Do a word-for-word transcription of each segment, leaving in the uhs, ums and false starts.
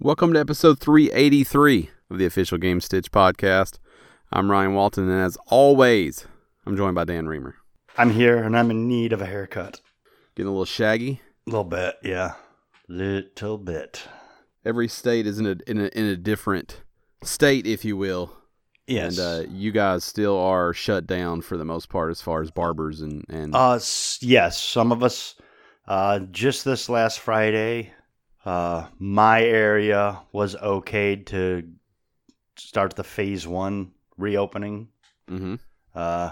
Welcome to episode three eighty-three of the official Game Stitch podcast. I'm Ryan Walton, and as always, I'm joined by Dan Reamer. I'm here, and I'm in need of a haircut. Getting a little shaggy? A little bit, yeah. Little bit. Every state is in a, in a, in a different state, if you will. Yes. And uh, you guys still are shut down for the most part as far as barbers and... and... Uh, yes, some of us. Uh, just this last Friday... Uh, my area was okayed to start the phase one reopening, mm-hmm. uh,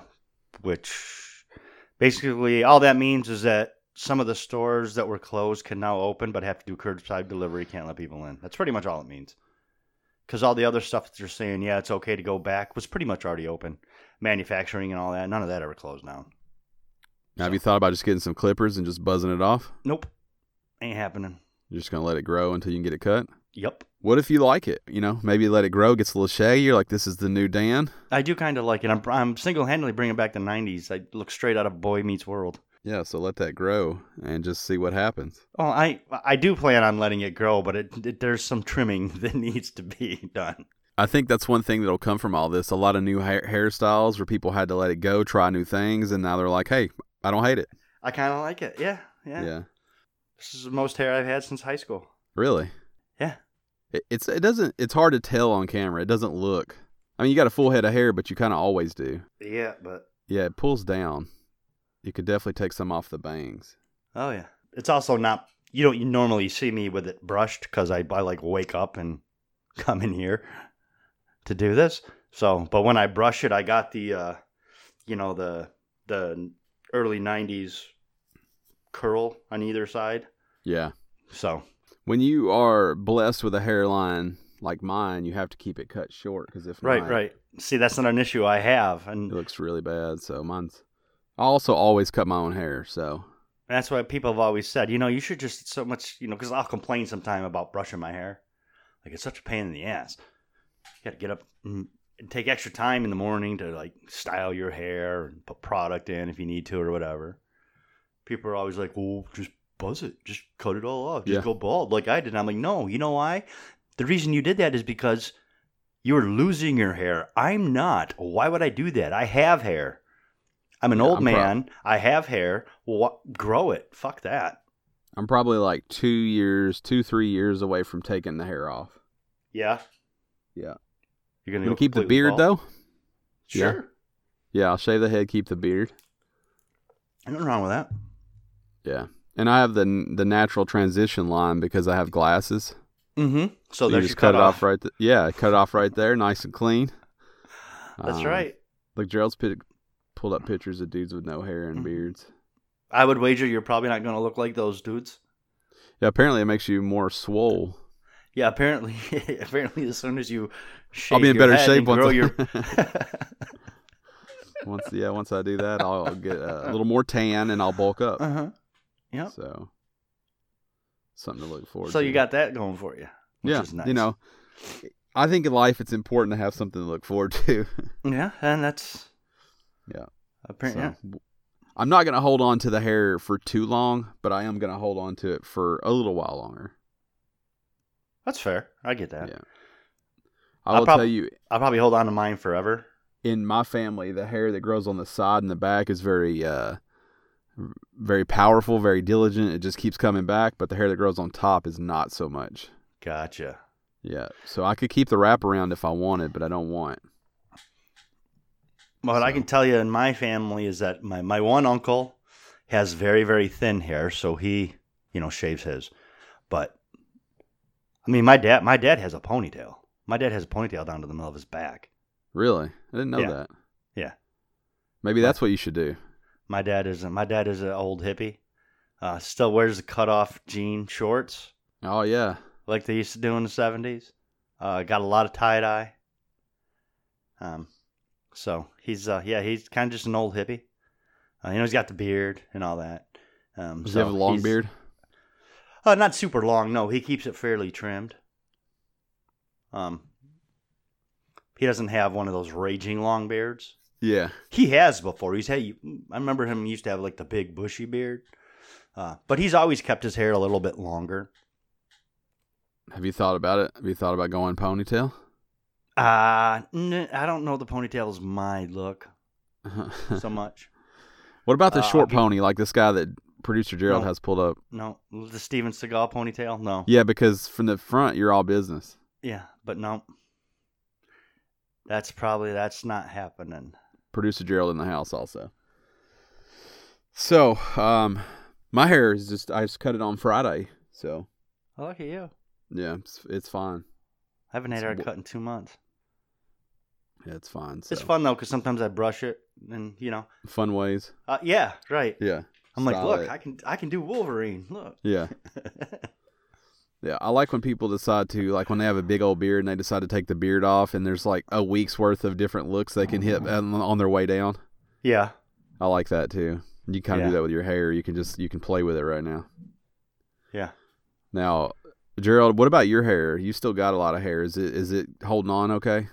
which basically all that means is that some of the stores that were closed can now open, but have to do curbside delivery, can't let people in. That's pretty much all it means. Because all the other stuff that they're saying, yeah, it's okay to go back, was pretty much already open. Manufacturing and all that, none of that ever closed down. Now, so. Have you thought about just getting some clippers and just buzzing it off? Nope. Ain't happening. You're just going to let it grow until you can get it cut? Yep. What if you like it? You know, maybe let it grow, gets a little shaggy. You're like, this is the new Dan. I do kind of like it. I'm, I'm single-handedly bringing back the nineties. I look straight out of Boy Meets World. Yeah, so let that grow and just see what happens. Oh, I I do plan on letting it grow, but it, it, there's some trimming that needs to be done. I think that's one thing that'll come from all this. A lot of new hair, hairstyles where people had to let it go, try new things, and now they're like, hey, I don't hate it. I kind of like it. Yeah, yeah. Yeah. This is the most hair I've had since high school. Really? Yeah. It, it's it doesn't it's hard to tell on camera. It doesn't look. I mean, you got a full head of hair, but you kind of always do. Yeah, but yeah, it pulls down. You could definitely take some off the bangs. Oh yeah. It's also not. You don't you normally see me with it brushed because I I like wake up and come in here to do this. So, but when I brush it, I got the, uh, you know, the the early nineties curl on either side. Yeah. So. When you are blessed with a hairline like mine, you have to keep it cut short because if right, not, right. See, that's not an issue I have, and it looks really bad. So mine's. I also always cut my own hair, so that's why people have always said, you know, you should just so much, you know, because I'll complain sometime about brushing my hair, like it's such a pain in the ass. You got to get up and take extra time in the morning to like style your hair and put product in if you need to or whatever. People are always like, well, just. Buzz it. Just cut it all off. Just yeah. go bald like I did. And I'm like, no, you know why? The reason you did that is because you're losing your hair. I'm not. Why would I do that? I have hair. I'm an yeah, old I'm man. Pro- I have hair. Well, grow it. Fuck that. I'm probably like two years, two, three years away from taking the hair off. Yeah? Yeah. You're going to go keep the beard, bald? though? Sure. Yeah. yeah, I'll shave the head, keep the beard. Nothing wrong with that. Yeah. And I have the the natural transition line because I have glasses. Mm-hmm. So, so you just cut it off, off right. Th- yeah, cut it off right there, nice and clean. That's um, right. Like Gerald's p- pulled up pictures of dudes with no hair and mm-hmm. beards. I would wager you're probably not going to look like those dudes. Yeah, apparently it makes you more swole. Yeah, apparently. apparently, as soon as you shave I'll be in your better head shape and once. grow I- your. once yeah, once I do that, I'll get a little more tan and I'll bulk up. Uh huh. Yeah. So, something to look forward so to. So you got that going for you, which yeah, is nice. You know, I think in life it's important to have something to look forward to. yeah, and that's... Yeah. Apparently, so, yeah. I'm not going to hold on to the hair for too long, but I am going to hold on to it for a little while longer. That's fair. I get that. Yeah. I I'll will prob- tell you... I'll probably hold on to mine forever. In my family, the hair that grows on the side and the back is very... Uh, very powerful, very diligent. It just keeps coming back, but the hair that grows on top is not so much. Gotcha. Yeah. So I could keep the wraparound if I wanted, but I don't want. What so. I can tell you in my family is that my, my one uncle has very, very thin hair, so he, you know, shaves his. But, I mean, my dad my dad has a ponytail. My dad has a ponytail down to the middle of his back. Really? I didn't know yeah. that. Yeah. Maybe that's what you should do. My dad is a, my dad is an old hippie. Uh, still wears the cutoff jean shorts. Oh yeah, like they used to do in the seventies. Uh, got a lot of tie dye. Um, so he's uh, yeah he's kind of just an old hippie. Uh, you know he's got the beard and all that. Um, Does so he have a long beard? Uh, not super long. No, he keeps it fairly trimmed. Um, he doesn't have one of those raging long beards. Yeah. He has before. He's had, I remember him used to have like the big bushy beard. Uh, but he's always kept his hair a little bit longer. Have you thought about it? Have you thought about going ponytail? Uh, n- I don't know the ponytail is my look so much. What about the Uh, short I'll get- pony, like this guy that producer Gerald No. has pulled up? No, the Steven Seagal ponytail? No. Yeah, because from the front, you're all business. Yeah, but no. That's probably, that's not happening. Producer Gerald in the house also. So, um, my hair is just, I just cut it on Friday. So, Oh, look at you. yeah, it's, it's fine. I haven't had It's a w- haircut in two months. Yeah, it's fine. So. It's fun, though, because sometimes I brush it and, you know. Fun ways. Uh, yeah, right. Yeah. I'm like, Style look, it. I can I can do Wolverine. Look. Yeah. Yeah, I like when people decide to, like when they have a big old beard and they decide to take the beard off and there's like a week's worth of different looks they can hit on, on their way down. Yeah. I like that too. You kind of Yeah. do that with your hair. You can just, you can play with it right now. Yeah. Now, Gerald, what about your hair? You still got a lot of hair. Is it, is it holding on okay?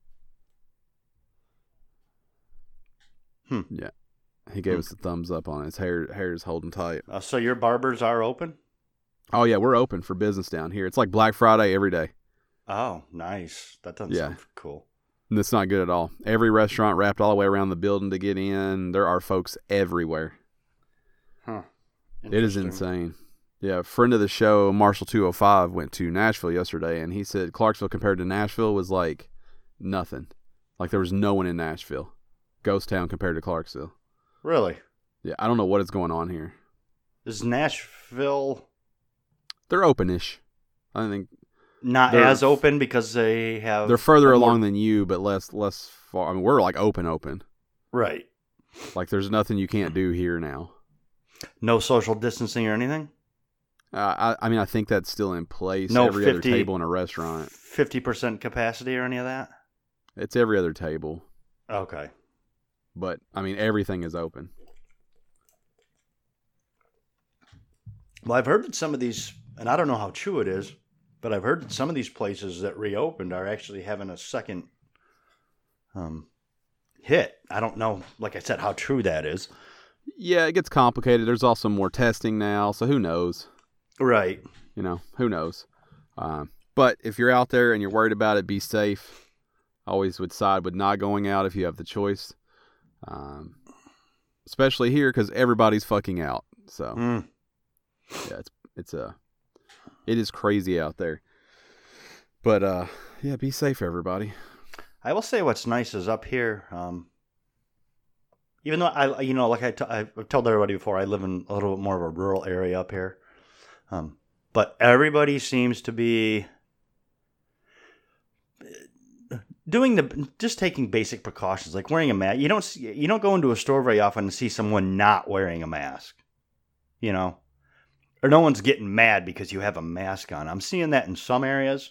Hmm. Yeah. He gave Hmm. us a thumbs up on it. His hair, hair is holding tight. Uh, so your barbers are open? Oh yeah, we're open for business down here. It's like Black Friday every day. Oh, nice. That doesn't Yeah. sound cool. And it's not good at all. Every restaurant wrapped all the way around the building to get in. There are folks everywhere. Huh. It is Interesting. insane. Yeah, a friend of the show, Marshall two oh five, went to Nashville yesterday, and he said Clarksville compared to Nashville was like nothing. Like there was no one in Nashville. Ghost town compared to Clarksville. Really? Yeah, I don't know what is going on here. Is Nashville They're open-ish. I think not They're- as open because they have... they're further a more- along than you, but less less far. I mean, we're like open, open. Right. Like there's nothing you can't do here now. No social distancing or anything? Uh, I, I mean, I think that's still in place. No every fifty other table in a restaurant. fifty percent capacity or any of that? It's every other table. Okay. But, I mean, everything is open. Well, I've heard that some of these, and I don't know how true it is, but I've heard that some of these places that reopened are actually having a second um, hit. I don't know, like I said, how true that is. Yeah, it gets complicated. There's also more testing now, so who knows? Right. You know, who knows? Um, but if you're out there and you're worried about it, be safe. I always would side with not going out if you have the choice. Um, especially here because everybody's fucking out. So, Mm. yeah, it's it's a it is crazy out there. But uh, yeah, be safe, everybody. I will say what's nice is up here, um, even though I, you know, like I t- I've told everybody before, I live in a little bit more of a rural area up here. Um, but everybody seems to be doing the just taking basic precautions, like wearing a mask. You don't see, you don't go into a store very often and see someone not wearing a mask, you know, or no one's getting mad because you have a mask on. I'm seeing that in some areas,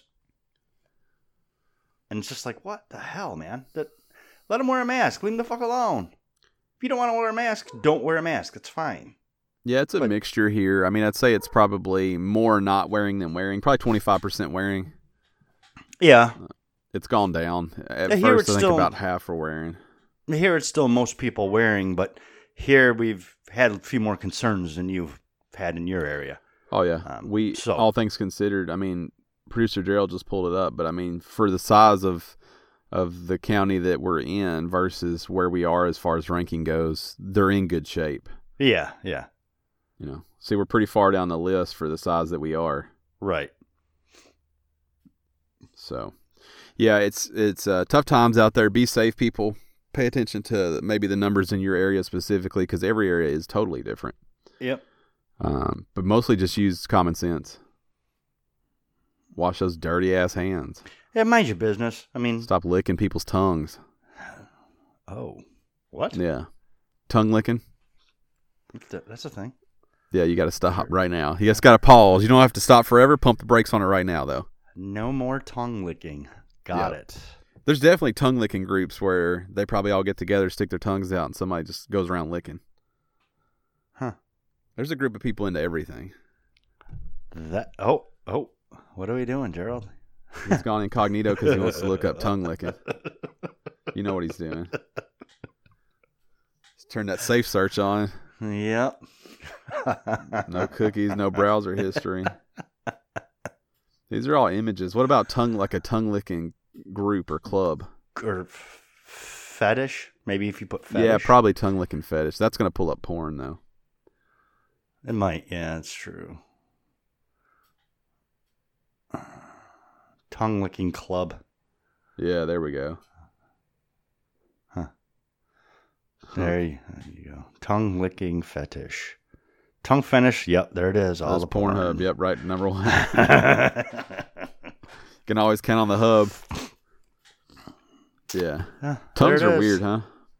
and it's just like, what the hell, man? That let them wear a mask. Leave them the fuck alone. If you don't want to wear a mask, don't wear a mask. It's fine. Yeah, it's a But- mixture here. I mean, I'd say it's probably more not wearing than wearing. Probably twenty-five percent wearing. Yeah. It's gone down. At Yeah, here first, it's I think still- about half are wearing. Here it's still most people wearing, but here we've had a few more concerns than you've had in your area. Oh, yeah. Um, we, so- all things considered, I mean, producer Gerald just pulled it up, but I mean, for the size of of the county that we're in versus where we are as far as ranking goes, they're in good shape. Yeah, yeah. You know, see, we're pretty far down the list for the size that we are. Right. So, yeah, it's it's uh, tough times out there. Be safe, people. Pay attention to maybe the numbers in your area specifically, because every area is totally different. Yep. Um, but mostly just use common sense. Wash those dirty ass hands. Yeah, mind your business. I mean, Stop licking people's tongues. oh, what? Yeah, tongue licking. That's a thing. Yeah, you got to stop right now. You just got to pause. You don't have to stop forever. Pump the brakes on it right now, though. No more tongue licking. Got Yeah. it. There's definitely tongue licking groups where they probably all get together, stick their tongues out, and somebody just goes around licking. Huh. There's a group of people into everything. That. Oh, oh. What are we doing, Gerald? He's gone incognito because he wants to look up tongue licking. You know what he's doing. Just turn that safe search on. Yep. No cookies, no browser history. These are all images. What about tongue, like a tongue licking group or club? Or f- fetish? Maybe if you put fetish. Yeah, probably tongue licking fetish. That's going to pull up porn, though. It might. Yeah, it's true. Tongue licking club. Yeah, there we go. Huh. There you, there you go. Tongue licking fetish. Tongue fetish. Yep, there it is. All That's the Pornhub. porn. Yep, right, number one. Can always count on the hub. Yeah. Yeah, Tongues there it are is. weird, huh?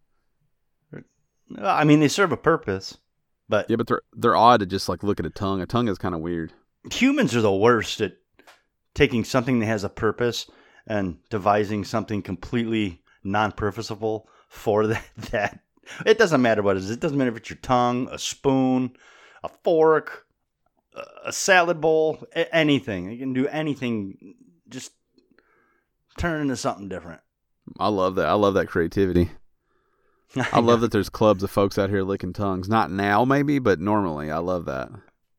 I mean, they serve a purpose, but Yeah, but they're they're odd to just like look at a tongue. A tongue is kind of weird. humans are the worst at taking something that has a purpose and devising something completely non-purposeful for that. that. It doesn't matter what it is. It doesn't matter if it's your tongue, a spoon, a fork, a salad bowl, a- anything. You can do anything. Just turn into something different. I love that. I love that creativity. I love that there's clubs of folks out here licking tongues. Not now, maybe, but normally. I love that.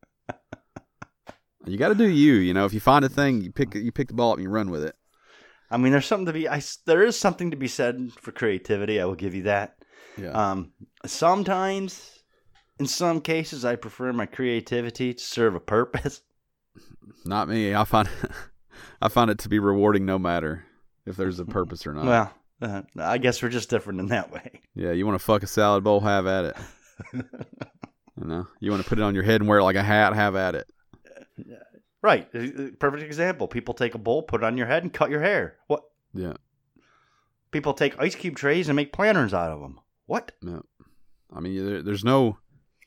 You got to do you. You know, if you find a thing, you pick you pick the ball up and you run with it. I mean, there's something to be. I, there is something to be said for creativity. I will give you that. Yeah. Um, sometimes, in some cases, I prefer my creativity to serve a purpose. Not me. I find I find it to be rewarding no matter if there's a purpose or not. Well, uh, I guess we're just different in that way. Yeah, you want to fuck a salad bowl, have at it. You know, you want to put it on your head and wear it like a hat, have at it. Right. Uh, Perfect example. People take a bowl, put it on your head, and cut your hair. What? Yeah. People take ice cube trays and make planters out of them. What? Yeah. I mean, there, there's no.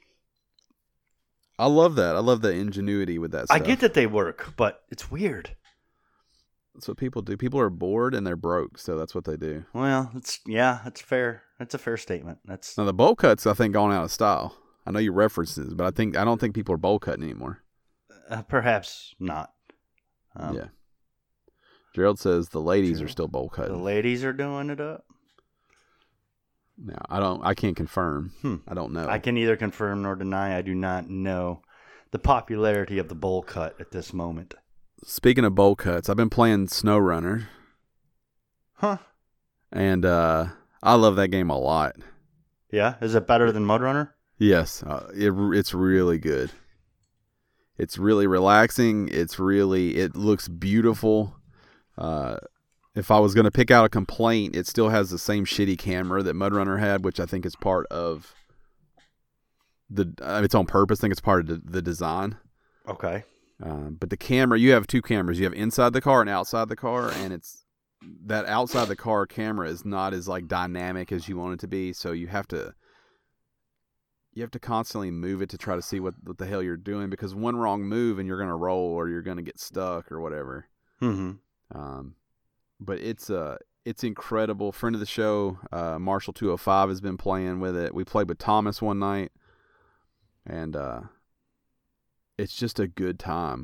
I love that. I love the ingenuity with that stuff. I get that they work, but it's weird. That's what people do. People are bored and they're broke, so that's what they do. Well, it's yeah, it's fair. That's a fair statement. That's Now the bowl cuts, I think, gone out of style. I know you referenced this, but I think I don't think people are bowl cutting anymore. uh, perhaps not. Um, Yeah. Gerald says the ladies True. are still bowl The cutting. ladies are doing it up. Now I don't. I can't confirm. Hmm. I don't know. I can neither confirm nor deny. I do not know the popularity of the bowl cut at this moment. Speaking of bowl cuts, I've been playing SnowRunner, Huh? and uh, I love that game a lot. Yeah. Is it better than Mud Runner? Yes, uh, it, it's really good. It's really relaxing. It's really, it looks beautiful. Uh, if I was going to pick out a complaint, it still has the same shitty camera that Mud Runner had, which I think is part of the, uh, it's on purpose. I think it's part of the, the design. Okay. Um, but the camera, you have two cameras. You have inside the car and outside the car, and it's that outside the car camera is not as like dynamic as you want it to be. So you have to you have to constantly move it to try to see what, what the hell you're doing, because one wrong move and you're gonna roll or you're gonna get stuck or whatever. Mm-hmm. Um, but it's uh it's incredible. Friend of the show, uh, Marshall two oh five has been playing with it. We played with Thomas one night, and uh. It's just a good time.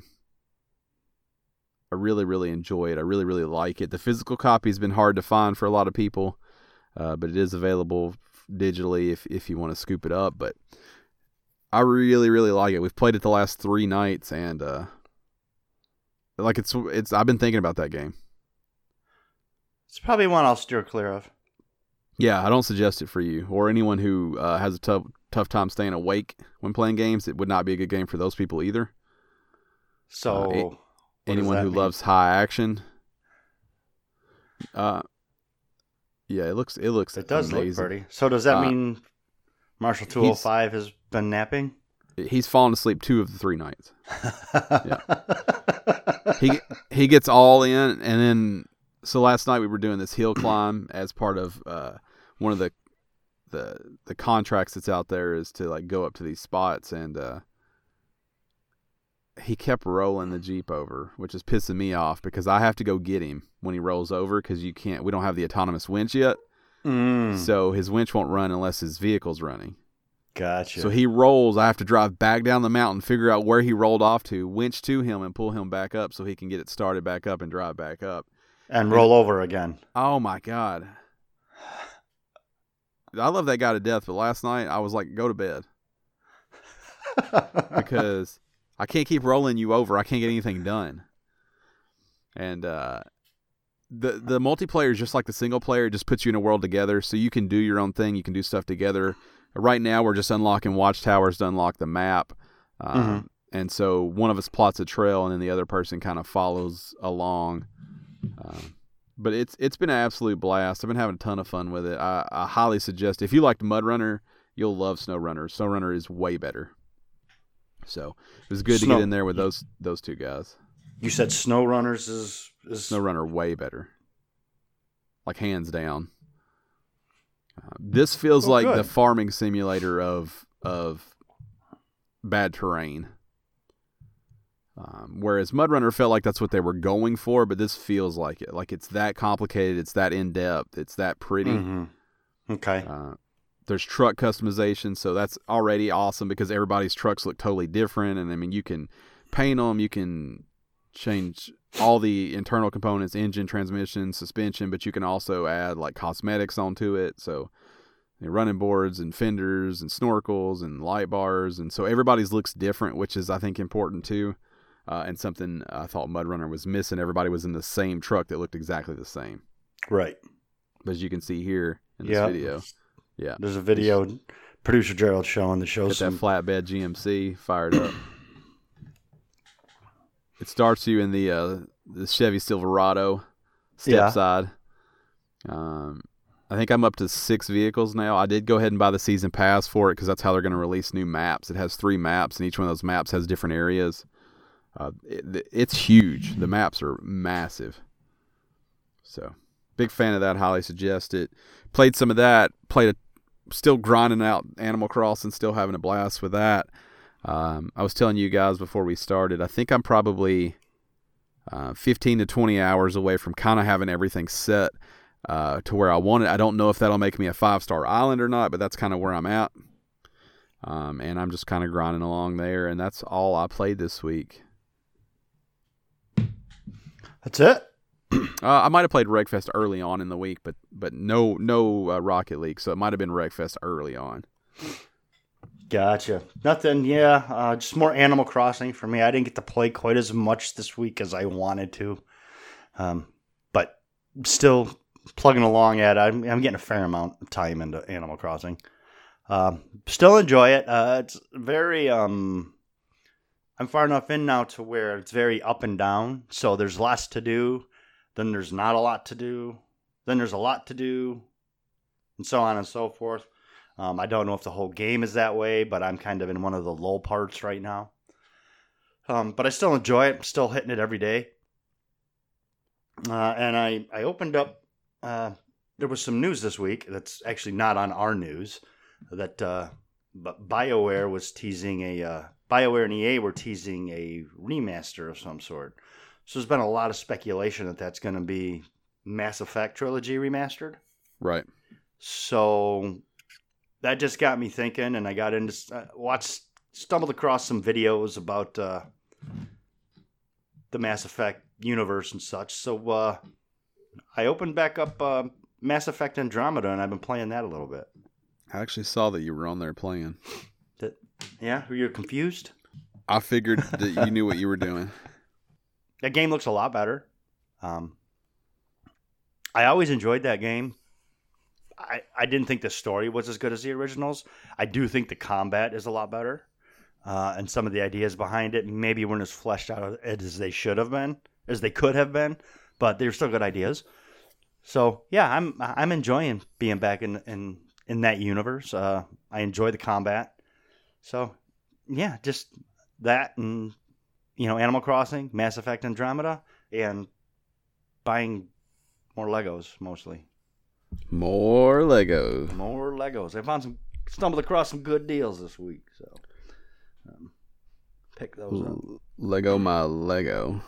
I really, really enjoy it. I really, really like it. The physical copy has been hard to find for a lot of people, uh, but it is available digitally if, if you want to scoop it up. But I really, really like it. We've played it the last three nights, and uh, like it's it's. I've been thinking about that game. It's probably one I'll steer clear of. Yeah, I don't suggest it for you or anyone who uh, has a tough tough time staying awake when playing games. It would not be a good game for those people either. So, Uh, what does Anyone that who mean? loves high action. Uh, yeah, it looks it looks It does amazing. look pretty. So does that Uh, mean Marshall two oh five has been napping? He's fallen asleep two of the three nights. He he gets all in, and then so last night we were doing this hill climb as part of uh, one of the the the contracts that's out there is to like go up to these spots, and uh, he kept rolling the Jeep over, which is pissing me off because I have to go get him when he rolls over because you can't. We don't have the autonomous winch yet, Mm, so his winch won't run unless his vehicle's running. gotcha. So he rolls. I have to drive back down the mountain, figure out where he rolled off to, winch to him, and pull him back up so he can get it started back up and drive back up. and roll over again. Oh my God. I love that guy to death, but last night I was like, go to bed. Because I can't keep rolling you over. I can't get anything done. and uh, the the multiplayer is just like the single player. It just puts you in a world together, so you can do your own thing. You can do stuff together. Right now, we're just unlocking watchtowers to unlock the map, um, mm-hmm. and so one of us plots a trail, and then the other person kind of follows along. Uh, but it's it's been an absolute blast. I've been having a ton of fun with it. I, I highly suggest if you liked Mud Runner, you'll love SnowRunner. SnowRunner is way better. So it was good Snow, to get in there with those those two guys. You said SnowRunners is, is SnowRunner way better, like hands down. Uh, this feels oh, like good. the farming simulator of of bad terrain. Um, whereas Mud Runner felt like that's what they were going for, but this feels like it. Like it's that complicated, it's that in depth, it's that pretty. Mm-hmm. Okay. Uh, there's truck customization, so that's already awesome because everybody's trucks look totally different, and I mean you can paint them, you can change all the internal components, engine, transmission, suspension, but you can also add like cosmetics onto it. So you know, running boards and fenders and snorkels and light bars, and so everybody's looks different, which is I think important too. Uh, and something I thought Mud Runner was missing. Everybody was in the same truck that looked exactly the same. Right. But as you can see here in this yep. video. Yeah. There's a video producer Gerald showing that shows some... that flatbed G M C fired up. It starts you in the uh, the Chevy Silverado step yeah. side. Um, I think I'm up to six vehicles now. I did go ahead and buy the season pass for it because that's how they're going to release new maps. It has three maps, and each one of those maps has different areas. Uh, it, it's huge. The maps are massive. So, big fan of that. Highly suggest it. Played some of that. Played a, still grinding out Animal Crossing. Still having a blast with that. Um, I was telling you guys before we started, I think I'm probably uh, fifteen to twenty hours away from kind of having everything set uh, to where I want it. I don't know if that'll make me a five-star island or not, but that's kind of where I'm at. Um, and I'm just kind of grinding along there, and that's all I played this week. That's it? uh, I might have played Wreckfest early on in the week, but but no no uh, Rocket League, so it might have been Wreckfest early on. Gotcha. Nothing, yeah. Uh, just more Animal Crossing for me. I didn't get to play quite as much this week as I wanted to. Um, but still plugging along at it. I'm, I'm getting a fair amount of time into Animal Crossing. Uh, still enjoy it. Uh, it's very... Um, I'm far enough in now to where it's very up and down. So there's lots to do. Then there's not a lot to do. Then there's a lot to do. And so on and so forth. Um, I don't know if the whole game is that way, but I'm kind of in one of the low parts right now. Um, but I still enjoy it. I'm still hitting it every day. Uh, and I, I opened up, uh, there was some news this week that's actually not on our news, that uh, but BioWare was teasing a, uh, BioWare and E A were teasing a remaster of some sort. So there's been a lot of speculation that that's going to be Mass Effect Trilogy remastered. Right. So... that just got me thinking, and I got into uh, watched, stumbled across some videos about uh, the Mass Effect universe and such. So uh, I opened back up uh, Mass Effect Andromeda, and I've been playing that a little bit. I actually saw that you were on there playing. That, yeah, were you confused? I figured that you knew what you were doing. That game looks a lot better. Um, I always enjoyed that game. I, I didn't think the story was as good as the originals. I do think the combat is a lot better. Uh, and some of the ideas behind it maybe weren't as fleshed out as they should have been, as they could have been, but they're still good ideas. So, yeah, I'm I'm enjoying being back in in, in that universe. Uh, I enjoy the combat. So, yeah, just that and, you know, Animal Crossing, Mass Effect Andromeda, and buying more Legos, mostly. More Legos. More Legos. I found some, stumbled across some good deals this week, so um, pick those up. Lego my Lego.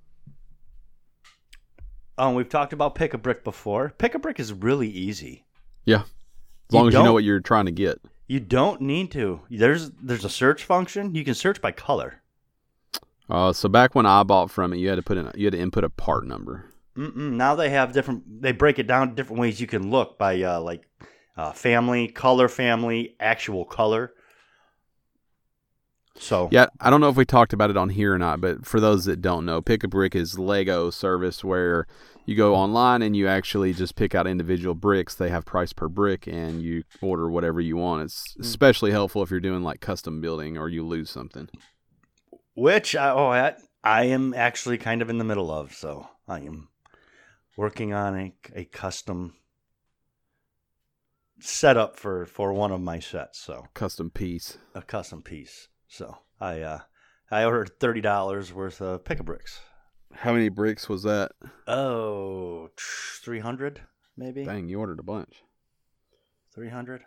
Oh, we've talked about Pick-a-Brick before. Pick-a-Brick is really easy. Yeah, as long you as you know what you're trying to get. You don't need to. There's there's a search function. You can search by color. Uh, so back when I bought from it, you had to put in, you had to input a part number. Mm-mm. Now they have different. They break it down different ways you can look by uh, like uh, family, color, family, actual color. So Yeah, I don't know if we talked about it on here or not, but for those that don't know, Pick a Brick is Lego service where you go online and you actually just pick out individual bricks. They have price per brick, and you order whatever you want. It's especially helpful if you're doing like custom building or you lose something. which I, oh I, I am actually kind of in the middle of. So I am working on a, a custom setup for, for one of my sets. So Custom piece. a custom piece. So I uh, I ordered thirty dollars worth of Pick a Bricks. How many bricks was that? Oh, three hundred maybe. Dang, you ordered a bunch. Three hundred.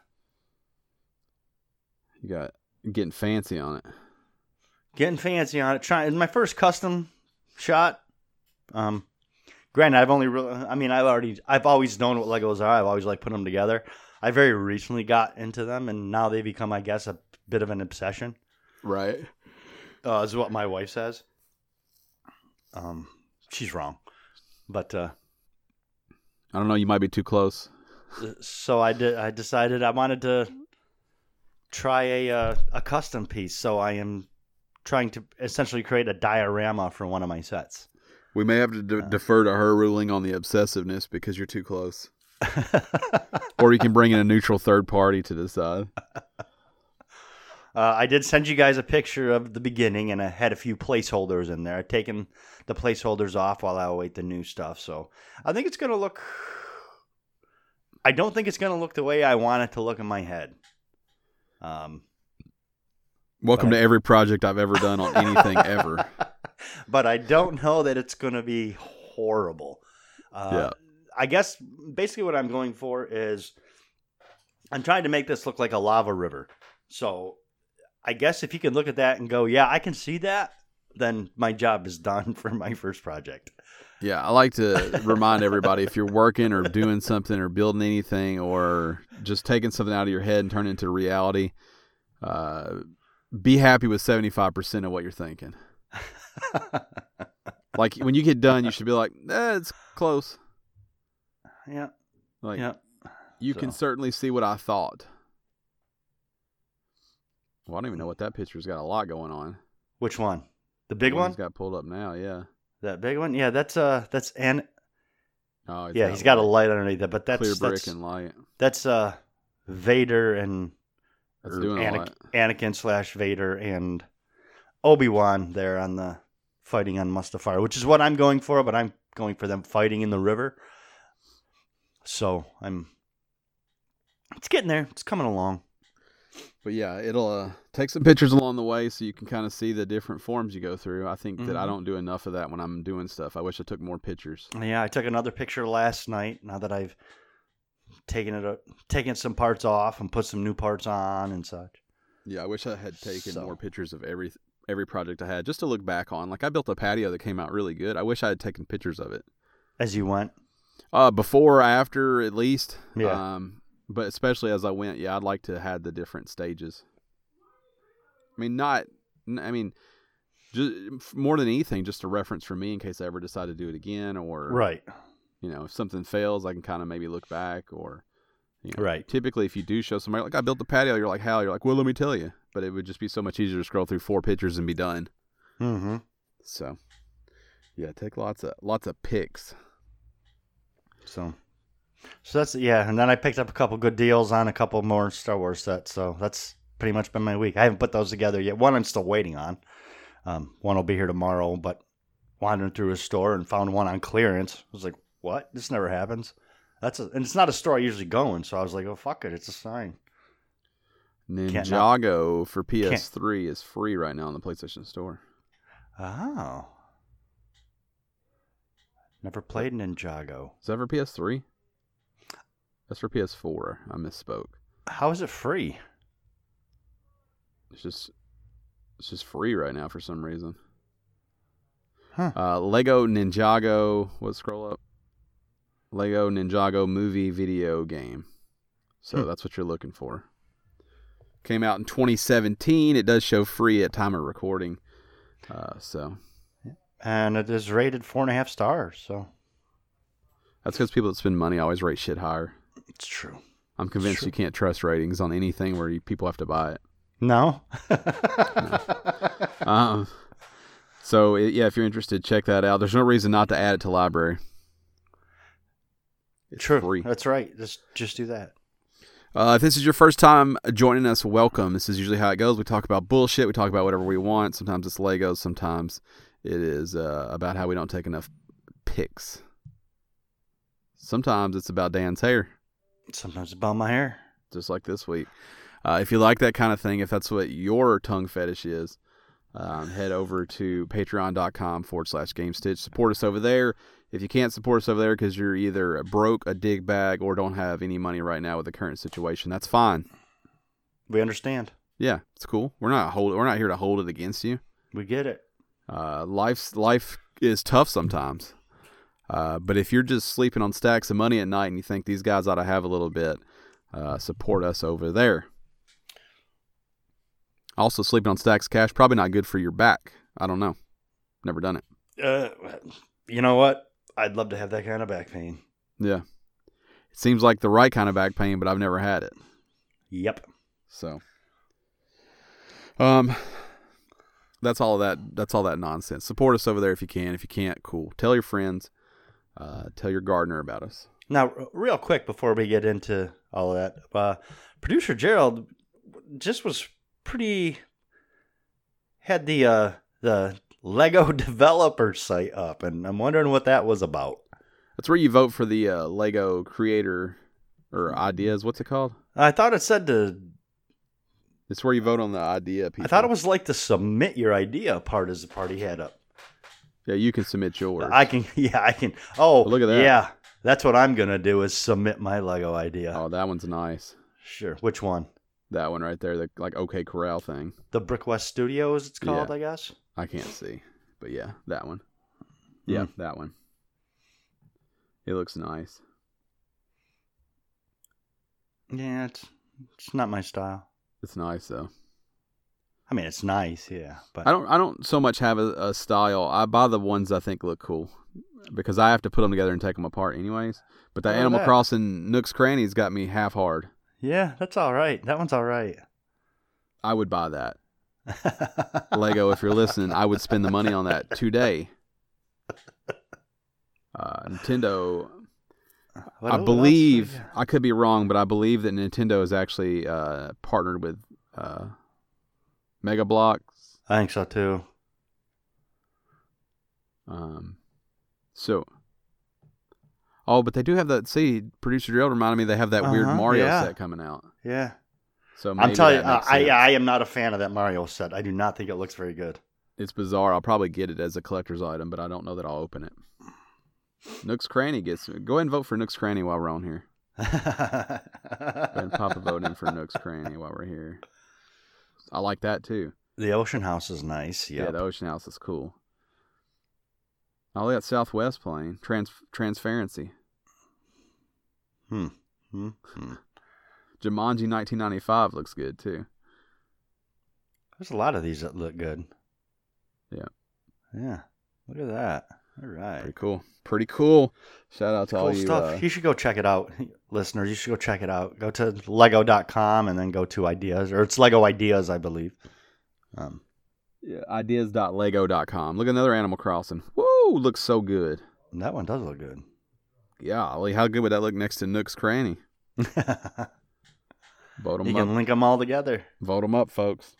You got getting fancy on it. Getting fancy on it. Trying my first custom shot. Um, granted, I've only really. I mean, I've already. I've always known what Legos are. I've always like put them together. I very recently got into them, and now they become, I guess, a bit of an obsession. Right. Uh, is what my wife says. Um, she's wrong, but uh, I don't know. You might be too close. so I did. I decided I wanted to try a uh, a custom piece. So I am trying to essentially create a diorama for one of my sets. We may have to de- Uh, defer to her ruling on the obsessiveness because you're too close. Or you can bring in a neutral third party to decide. Uh, I did send you guys a picture of the beginning, and I had a few placeholders in there. I've taken the placeholders off while I await the new stuff, so I think it's going to look... I don't think it's going to look the way I want it to look in my head. Um, Welcome but to I- every project I've ever done on anything ever. But I don't know that it's going to be horrible. Uh, Yeah. I guess basically what I'm going for is I'm trying to make this look like a lava river. So I guess if you can look at that and go, yeah, I can see that, then my job is done for my first project. Yeah, I like to remind everybody if you're working or doing something or building anything or just taking something out of your head and turning it into reality, uh, be happy with seventy-five percent of what you're thinking. Like when you get done, you should be like, eh, it's close. Yeah. Like Yeah. you So. can certainly see what I thought. Well, I don't even know what that picture's got a lot going on. Which one? The big The one? He's got pulled up now, yeah. That big one? Yeah, that's uh that's an Oh, yeah, he's got a light underneath it, but that's clear brick that's and light. that's uh Vader and That's or doing a Anakin, lot. Anakin slash Vader and Obi-Wan there on the fighting on Mustafar, which is what I'm going for, but I'm going for them fighting in the river. So I'm it's getting there. It's coming along. But yeah, it'll uh, take some pictures along the way so you can kind of see the different forms you go through. I think that I Mhm. don't do enough of that when I'm doing stuff. I wish I took more pictures. Yeah, I took another picture last night. Now that I've taken it, uh, taken some parts off and put some new parts on and such. Yeah, I wish I had taken So. more pictures of every every project I had just to look back on. Like I built a patio that came out really good. I wish I had taken pictures of it. As you went. Uh, before or after, at least. Yeah. Um, but especially as I went, yeah, I'd like to have the different stages. I mean, not. I mean, just more than anything, just a reference for me in case I ever decide to do it again, or Right. you know, if something fails, I can kind of maybe look back, or you know, Right. Typically, if you do show somebody like I built the patio, you're like, how? You're like, well, let me tell you. But it would just be so much easier to scroll through four pictures and be done. Mm-hmm. So, yeah, take lots of lots of pics. So, so that's yeah, and then I picked up a couple good deals on a couple more Star Wars sets. So that's pretty much been my week. I haven't put those together yet. One I'm still waiting on. Um, one will be here tomorrow. But wandering through a store and found one on clearance. I was like, "What? This never happens." That's a, and it's not a store I usually go in. So I was like, "Oh fuck it, it's a sign." Can't not- Ninjago for P S three is free right now on the PlayStation Store. Oh, never played Ninjago. Is that for P S three? That's for P S four. I misspoke. How is it free? It's just it's just free right now for some reason. Huh. Uh, Lego Ninjago. What scroll up? Lego Ninjago movie video game. So Hmm. that's what you're looking for. Came out in twenty seventeen. It does show free at time of recording. Uh, so And it is rated four and a half stars. So that's because people that spend money always rate shit higher. it's true. I'm convinced Sure. you can't trust ratings on anything where you, people have to buy it. No. No. Um, so it, yeah, if you're interested, check that out. There's no reason not to add it to library. It's True. free. That's right. Just just do that. Uh, if this is your first time joining us, welcome. This is usually how it goes. We talk about bullshit. We talk about whatever we want. Sometimes it's Legos. Sometimes it is uh, about how we don't take enough pics. Sometimes it's about Dan's hair, Sometimes it's about my hair. just like this week. Uh, if you like that kind of thing, if that's what your tongue fetish is, um, head over to patreon.com forward slash GameStitch. Support us over there. If you can't support us over there because you're either broke, a dig bag, or don't have any money right now with the current situation, that's fine. We understand. Yeah, it's cool. We're not hold, We're not here to hold it against you. We get it. Uh, life's life is tough sometimes. Uh, but if you're just sleeping on stacks of money at night and you think these guys ought to have a little bit, uh, support us over there. Also, sleeping on stacks of cash, probably not good for your back. I don't know. Never done it. Uh, you know what? I'd love to have that kind of back pain. Yeah. It seems like the right kind of back pain, but I've never had it. Yep. So, um, that's all of that. That's all that nonsense. Support us over there if you can. If you can't, cool. Tell your friends. Uh, tell your gardener about us. Now, real quick before we get into all of that, uh, producer Gerald just was pretty had the uh, the Lego developer site up, and I'm wondering what that was about. That's where you vote for the uh, Lego creator or ideas. What's it called? I thought it said to. It's where you vote on the idea. People. I thought it was like the submit your idea part as the party had up. Yeah, you can submit yours. I can, yeah, I can. Oh, look at that. Yeah, that's what I'm gonna do is submit my Lego idea. Oh, that one's nice. Sure. Which one? That one right there, the like OK Corral thing. The Brick West Studios, it's called, Yeah. I guess. I can't see, but yeah, that one. Yeah, Mm. that one. It looks nice. Yeah, it's it's not my style. It's nice though. I mean, it's nice, yeah, but I don't. I don't so much have a, a style. I buy the ones I think look cool because I have to put them together and take them apart anyways. But the I love Animal that. Crossing Nooks Crannies got me half hard. yeah, that's all right. That one's all right. I would buy that. Lego, if you're listening, I would spend the money on that today. Uh, Nintendo, What I else? believe, I could be wrong, but I believe that Nintendo is actually uh, partnered with uh, Mega Bloks. I think so too. Um, so, oh, but they do have that. See, producer Drill reminded me they have that weird Uh-huh, Mario yeah. set coming out. Yeah, So maybe I'm telling you, that uh, makes I sense. I am not a fan of that Mario set. I do not think it looks very good. It's bizarre. I'll probably get it as a collector's item, but I don't know that I'll open it. Nooks Cranny gets. Go ahead and vote for Nooks Cranny while we're on here. Go ahead and pop a vote in for Nooks Cranny while we're here. I like that too. The Ocean House is nice. Yeah, Yep. the Ocean House is cool. Oh, they got Southwest playing. Trans Transparency. Hmm. Hmm. Hmm. Jumanji nineteen ninety-five looks good too. There's a lot of these that look good. Yeah. Yeah. Look at that. All right. Pretty cool. Pretty cool. Shout out to Cool all you. stuff. Uh, You should go check it out, listeners. You should go check it out. Go to lego dot com and then go to ideas, or it's Lego Ideas, I believe. Um, yeah, ideas dot lego dot com. Look at another Animal Crossing. Woo! Looks so good. that one does look good. Golly, how good would that look next to Nooks Cranny? you Vote them can up. link them all together. Vote them up, folks.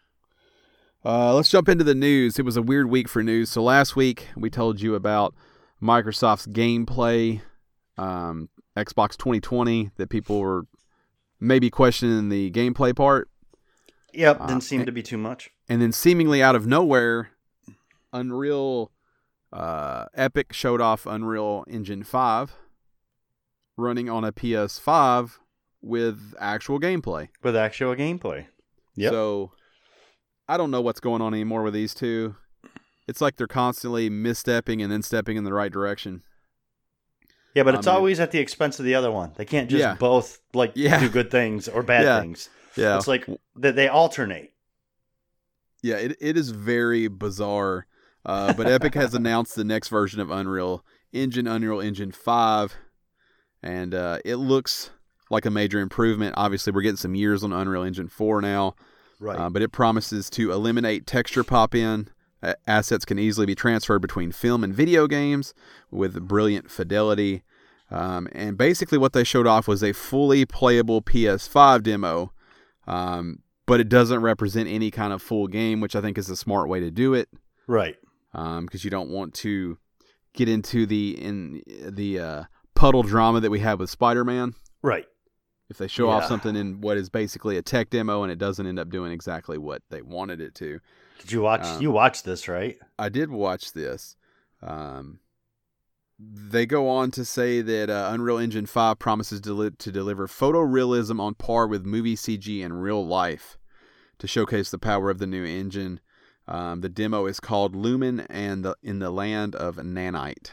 Uh, let's jump into the news. It was a weird week for news. So last week we told you about Microsoft's gameplay, um, Xbox twenty twenty, that people were maybe questioning the gameplay part. Yep, Uh, didn't seem and- to be too much. And then seemingly out of nowhere, Unreal uh, Epic showed off Unreal Engine five running on a P S five with actual gameplay. With actual gameplay. Yep. So I don't know what's going on anymore with these two. It's like they're constantly misstepping and then stepping in the right direction. Yeah, but I it's mean- always at the expense of the other one. They can't just Yeah. both like Yeah. do good things or bad Yeah. things. Yeah. It's like they, they alternate. Yeah, it it is very bizarre. Uh, but Epic has announced the next version of Unreal Engine, Unreal Engine five, and uh, it looks like a major improvement. Obviously, we're getting some years on Unreal Engine four now. Right. Uh, but it promises to eliminate texture pop-in. Uh, assets can easily be transferred between film and video games with brilliant fidelity. Um, and basically what they showed off was a fully playable P S five demo, um, but it doesn't represent any kind of full game, which I think is a smart way to do it. Right. Because um, you don't want to get into the in the uh, puddle drama that we have with Spider-Man. Right. If they show Yeah. off something in what is basically a tech demo and it doesn't end up doing exactly what they wanted it to. Did you watch? Um, you watched this, right? I did watch this. Um, they go on to say that uh, Unreal Engine five promises deli- to deliver photorealism on par with movie C G in real life to showcase the power of the new engine. Um, the demo is called Lumen and the, in the Land of Nanite.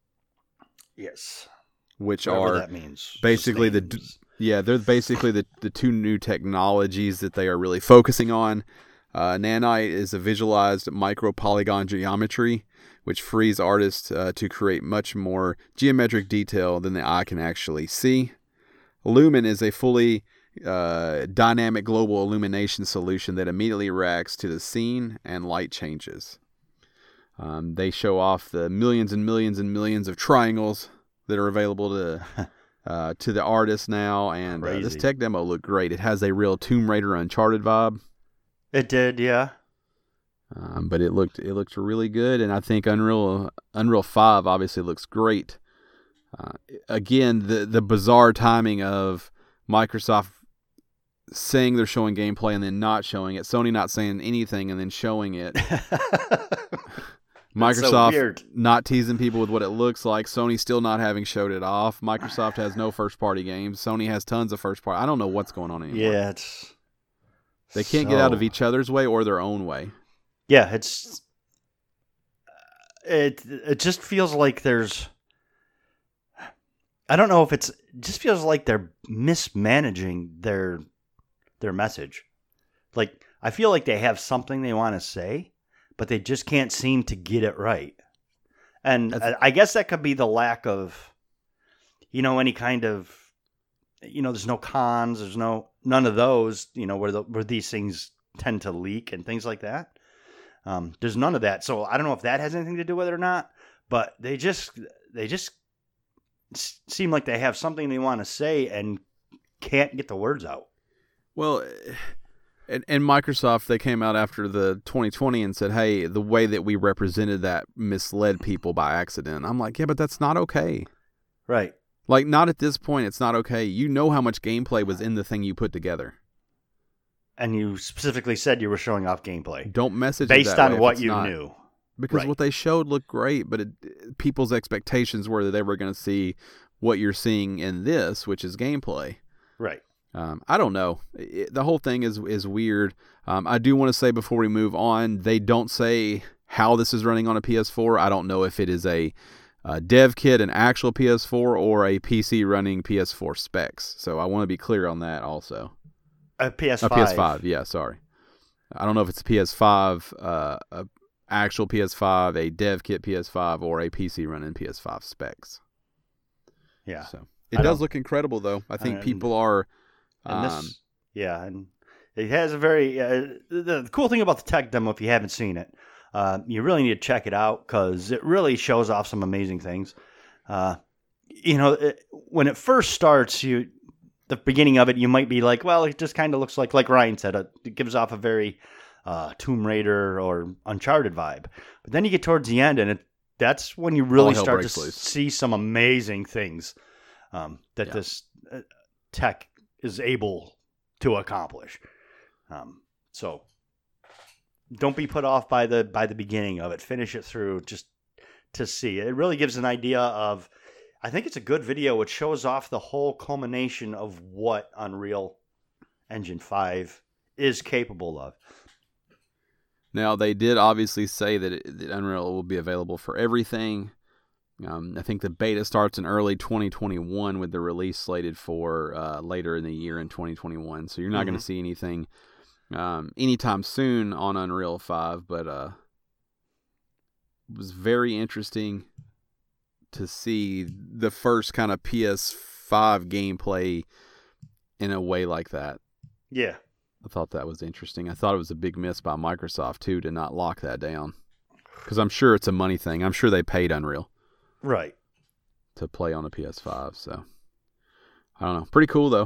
Yes. Which Whatever are that means. basically the Sustains. yeah they're basically the, the two new technologies that they are really focusing on. Uh, Nanite is a visualized micro-polygon geometry, which frees artists uh, to create much more geometric detail than the eye can actually see. Lumen is a fully uh, dynamic global illumination solution that immediately reacts to the scene and light changes. Um, they show off the millions and millions and millions of triangles that are available to uh, to the artists now, and uh, this Crazy. tech demo looked great. It has a real Tomb Raider Uncharted vibe. It did, yeah. Um, but it looked it looked really good, and I think Unreal Unreal five obviously looks great. Uh, again, the the bizarre timing of Microsoft saying they're showing gameplay and then not showing it, Sony not saying anything and then showing it, Microsoft so weird. not teasing people with what it looks like, Sony still not having showed it off. Microsoft has no first party games. Sony has tons of first party. I don't know what's going on anymore. Yeah, it's They can't get out so- of each other's way or their own way. Yeah, it's it. It just feels like there's. I don't know if it's. It just feels like they're mismanaging their their message. Like I feel like they have something they want to say, but they just can't seem to get it right. And That's- I I guess that could be the lack of, you know, any kind of, you know, there's no cons, there's no none of those, you know, where the, where these things tend to leak and things like that. Um, there's none of that, so I don't know if that has anything to do with it or not. But they just they just s- seem like they have something they want to say and can't get the words out. Well, and, and Microsoft, they came out after the twenty twenty and said, hey, the way that we represented that misled people by accident. I'm like, yeah, but that's not okay. Right. Like, not at this point, it's not okay. You know how much gameplay was in the thing you put together. And you specifically said you were showing off gameplay Don't message it based that on way if what it's you not. knew. Because Right. what they showed looked great, but it, people's expectations were that they were going to see what you're seeing in this, which is gameplay. Right. Um, I don't know. It, the whole thing is is weird. Um, I do want to say before we move on, they don't say how this is running on a P S four. I don't know if it is a, a dev kit, an actual P S four, or a P C running P S four specs. So I want to be clear on that also. A P S A five. P S five, yeah, sorry. I don't know if it's a P S five, uh, a actual P S five, a dev kit P S five, or a P C running P S five specs. Yeah. So it I does don't- look incredible, though. I think And- people are. And this, Um, yeah, and it has a very uh, the, the cool thing about the tech demo. If you haven't seen it, uh, you really need to check it out because it really shows off some amazing things. Uh, you know, it, when it first starts, you the beginning of it, you might be like, well, it just kind of looks like, like Ryan said, it, it gives off a very uh, Tomb Raider or Uncharted vibe. But then you get towards the end, and it that's when you really hell start to breaks loose. see some amazing things um, that Yeah. this uh, tech is able to accomplish. Um, so don't be put off by the by the beginning of it. Finish it through just to see. It really gives an idea of. I think it's a good video. It shows off the whole culmination of what Unreal Engine five is capable of. Now, they did obviously say that, it, that Unreal will be available for everything. Um, I think the beta starts in early twenty twenty-one with the release slated for uh, later in the year in twenty twenty-one. So you're not going Mhm. to see anything um, anytime soon on Unreal five, but uh, it was very interesting to see the first kind of P S five gameplay in a way like that. Yeah. I thought that was interesting. I thought it was a big miss by Microsoft, too, to not lock that down. Because I'm sure it's a money thing. I'm sure they paid Unreal. Right. To play on a P S five, so. I don't know. Pretty cool, though.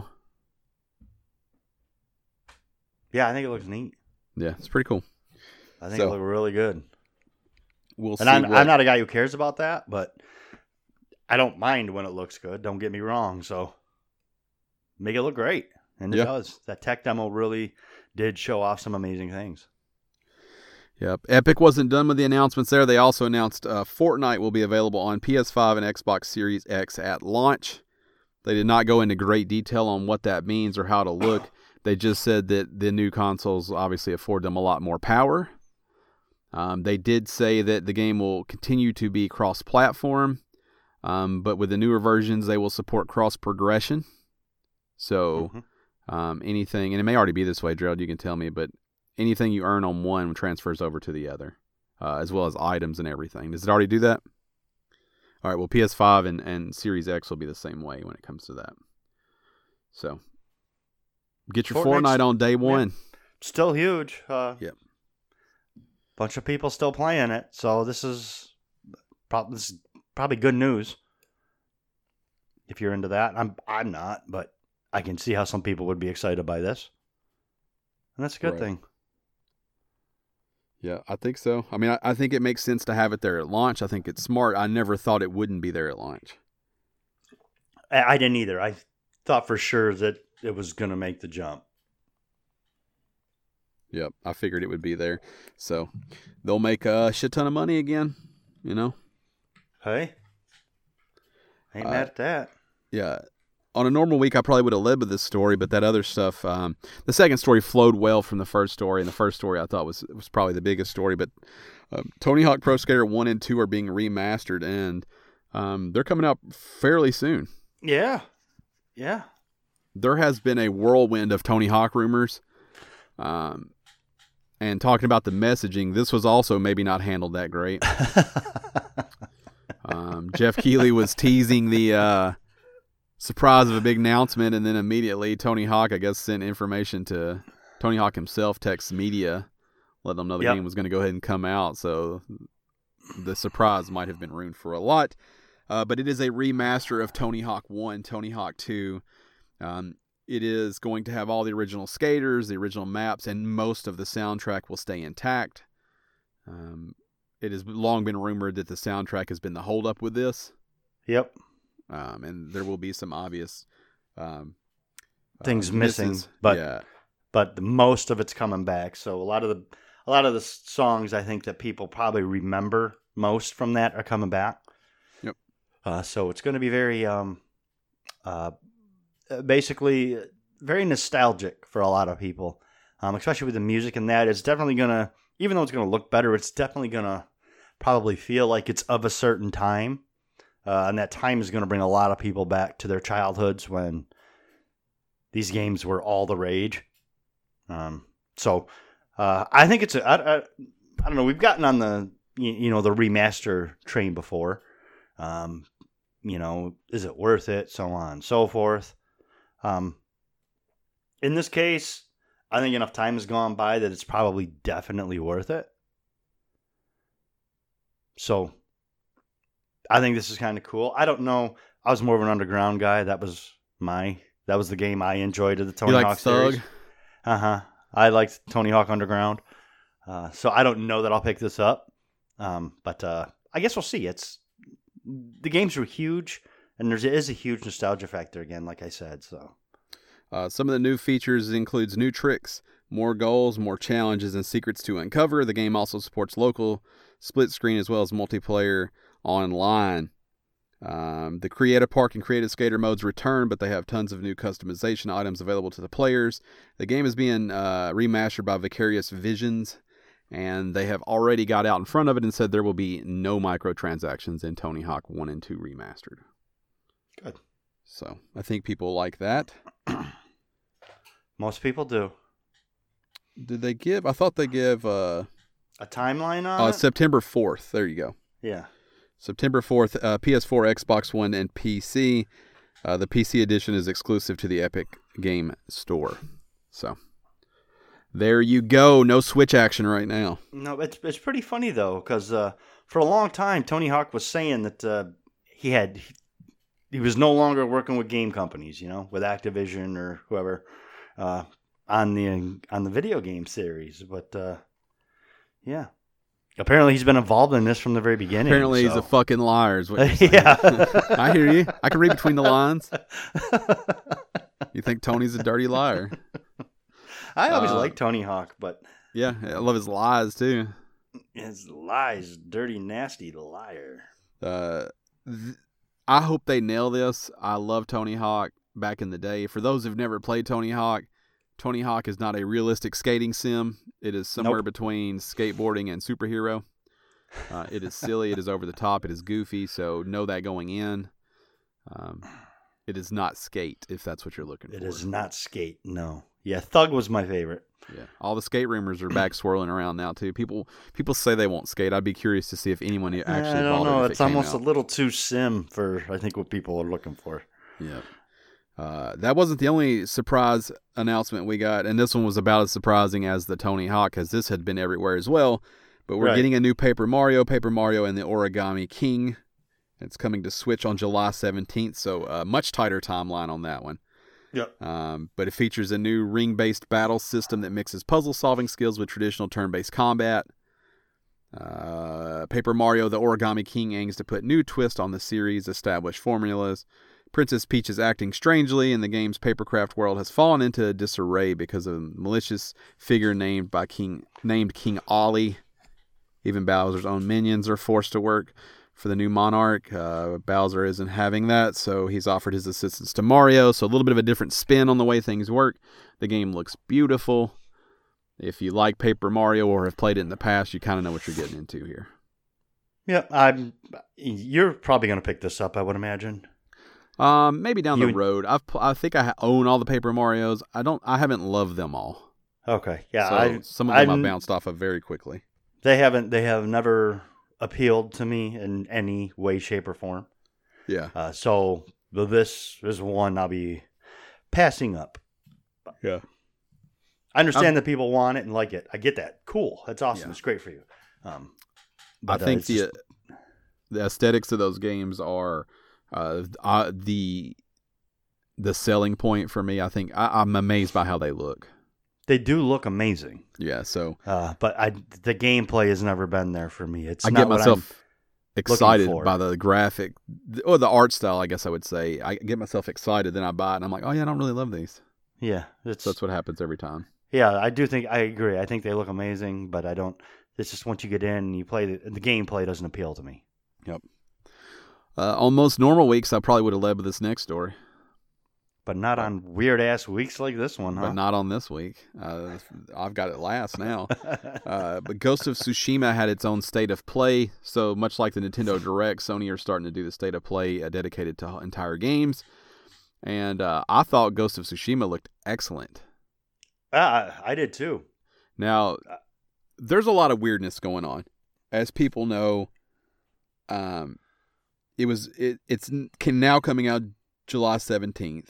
Yeah, I think it looks neat. Yeah, it's pretty cool. I think so, it looks really good. We'll and see. I'm, what... I'm not a guy who cares about that, but I don't mind when it looks good. Don't get me wrong. So make it look great. And it yeah. does. That tech demo really did show off some amazing things. Yep. Epic wasn't done with the announcements there. They also announced uh, Fortnite will be available on P S five and Xbox Series X at launch. They did not go into great detail on what that means or how to look. They just said that the new consoles obviously afford them a lot more power. Um, they did say that the game will continue to be cross-platform, um, but with the newer versions, they will support cross-progression. So mm-hmm. um, anything, and it may already be this way, Gerald, you can tell me, but anything you earn on one transfers over to the other, uh, as well as items and everything. Does it already do that? All right, well, P S five and, and Series X will be the same way when it comes to that. So, get your Fortnite's, Fortnite on day one. Yeah, still huge. Uh, yep. Bunch of people still playing it, so this is, pro- this is probably good news. If you're into that, I'm I'm not, but I can see how some people would be excited by this, and that's a good right. thing. Yeah, I think so. I mean, I, I think it makes sense to have it there at launch. I think it's smart. I never thought it wouldn't be there at launch. I, I didn't either. I thought for sure that it was going to make the jump. Yep, I figured it would be there. So they'll make a shit ton of money again, you know? Hey, ain't uh, mad at that. Yeah. On a normal week, I probably would have led with this story, but that other stuff, um, the second story flowed well from the first story, and the first story I thought was was probably the biggest story. But um, Tony Hawk Pro Skater one and two are being remastered, and um, they're coming out fairly soon. Yeah, yeah. There has been a whirlwind of Tony Hawk rumors, um, and talking about the messaging, this was also maybe not handled that great. um, Jeff Keighley was teasing the... Uh, surprise of a big announcement, and then immediately Tony Hawk, I guess, sent information to Tony Hawk himself, text media, let them know the yep. game was going to go ahead and come out. So the surprise might have been ruined for a lot. Uh, but it is a remaster of Tony Hawk one, Tony Hawk two. Um, it is going to have all the original skaters, the original maps, and most of the soundtrack will stay intact. Um, it has long been rumored that the soundtrack has been the holdup with this. Yep. Um, and there will be some obvious um, things uh, missing, misses. but yeah. but the, most of it's coming back. So a lot of the a lot of the songs I think that people probably remember most from that are coming back. Yep. Uh, so it's going to be very um, uh, basically very nostalgic for a lot of people, um, especially with the music and that. It's definitely going to, even though it's going to look better, it's definitely going to probably feel like it's of a certain time. Uh, and that time is going to bring a lot of people back to their childhoods when these games were all the rage. Um, so uh, I think it's a, I, I, I don't know. We've gotten on the you, you know the remaster train before. Um, you know, is it worth it? So on and so forth. Um, in this case, I think enough time has gone by that it's probably definitely worth it. So. I think this is kind of cool. I don't know. I was more of an Underground guy. That was my. That was the game I enjoyed of the Tony you Hawk like series. Thug? Uh huh. I liked Tony Hawk Underground. Uh, so I don't know that I'll pick this up. Um, but uh, I guess we'll see. It's the games were huge, and there is a huge nostalgia factor again, like I said. So uh, some of the new features includes new tricks, more goals, more challenges, and secrets to uncover. The game also supports local split screen as well as multiplayer online. Um, the Creative Park and Creative Skater modes return, but they have tons of new customization items available to the players. The game is being uh, remastered by Vicarious Visions, and they have already got out in front of it and said there will be no microtransactions in Tony Hawk one and two Remastered. Good. So I think people like that. Most people do. Did they give? I thought they give uh, a timeline on uh, it? September fourth. There you go. Yeah. September fourth, uh, P S four, Xbox One, and P C. Uh, the P C edition is exclusive to the Epic Game Store. So, There you go. No Switch action right now. No, it's it's pretty funny though, because uh, for a long time Tony Hawk was saying that uh, he had he, he was no longer working with game companies, you know, with Activision or whoever uh, on the on the video game series. But uh, yeah, apparently he's been involved in this from the very beginning. Apparently so. he's a fucking liar. Is what you're saying. Yeah, I hear you. I can read between the lines. You think Tony's a dirty liar? I always uh, liked Tony Hawk, but yeah, I love his lies too. his lies, dirty, nasty liar. Uh, th- I hope they nail this. I love Tony Hawk back in the day. For those who've never played Tony Hawk, Tony Hawk is not a realistic skating sim. It is somewhere Nope. between skateboarding and superhero. Uh, it is silly. It is over the top. It is goofy. So know that going in. Um, it is not skate if that's what you're looking It for. is not skate, no. Yeah, Thug was my favorite. Yeah, all the skate rumors are back swirling around now too. People people say they won't skate. I'd be curious to see if anyone actually I don't bothered know. if It's it came almost out. a little too sim for, I think, what people are looking for. Yeah. Uh, that wasn't the only surprise announcement we got, and this one was about as surprising as the Tony Hawk, as this had been everywhere as well. But we're Right. getting a new Paper Mario, Paper Mario and the Origami King. It's coming to Switch on July seventeenth, so a much tighter timeline on that one. Yep. Um, but it features a new ring-based battle system that mixes puzzle-solving skills with traditional turn-based combat. Uh, Paper Mario The Origami King aims to put new twist on the series' established formulas. Princess Peach is acting strangely, and the game's papercraft world has fallen into disarray because of a malicious figure named by King named King Ollie. Even Bowser's own minions are forced to work for the new monarch. Uh, Bowser isn't having that, so he's offered his assistance to Mario. So a little bit of a different spin on the way things work. The game looks beautiful. If you like Paper Mario or have played it in the past, you kind of know what you're getting into here. Yeah, I'm. You're probably going to pick this up, I would imagine. Um, maybe down You- the road. I've pl- I think I ha- own all the Paper Marios. I don't. I haven't loved them all. Okay, yeah. so I, some of them I I'm- bounced off of very quickly. They haven't. They have never appealed to me in any way, shape, or form. Yeah. Uh, so this is one I'll be passing up. Yeah. I understand I'm- that people want it and like it. I get that. Cool. That's awesome. Yeah. It's great for you. Um, I but, uh, think it's the just- the aesthetics of those games are uh, uh the the selling point for me. I think I, I'm amazed by how they look. they do look amazing. Yeah. So Uh, but I, the gameplay has never been there for me. It's I not get what myself excited for. by the graphic or the art style. I guess I would say I get myself excited, then I buy it, and I'm like, oh yeah, I don't really love these. I'm, yeah, it's So that's what happens every time. yeah. I do think I agree. I think they look amazing, but I don't. It's just once you get in and you play the, the gameplay doesn't appeal to me. Uh, on most normal weeks, I probably would have led with this next story, But not on weird ass weeks like this one, huh? but not on this week. Uh, I've got it last now. Uh, but Ghost of Tsushima had its own state of play, so much like the Nintendo Direct, Sony are starting to do the state of play uh, dedicated to entire games. And uh, I thought Ghost of Tsushima looked excellent. Ah, I did too. Now, there's a lot of weirdness going on, as people know. Um, it was it it's can now coming out July seventeenth.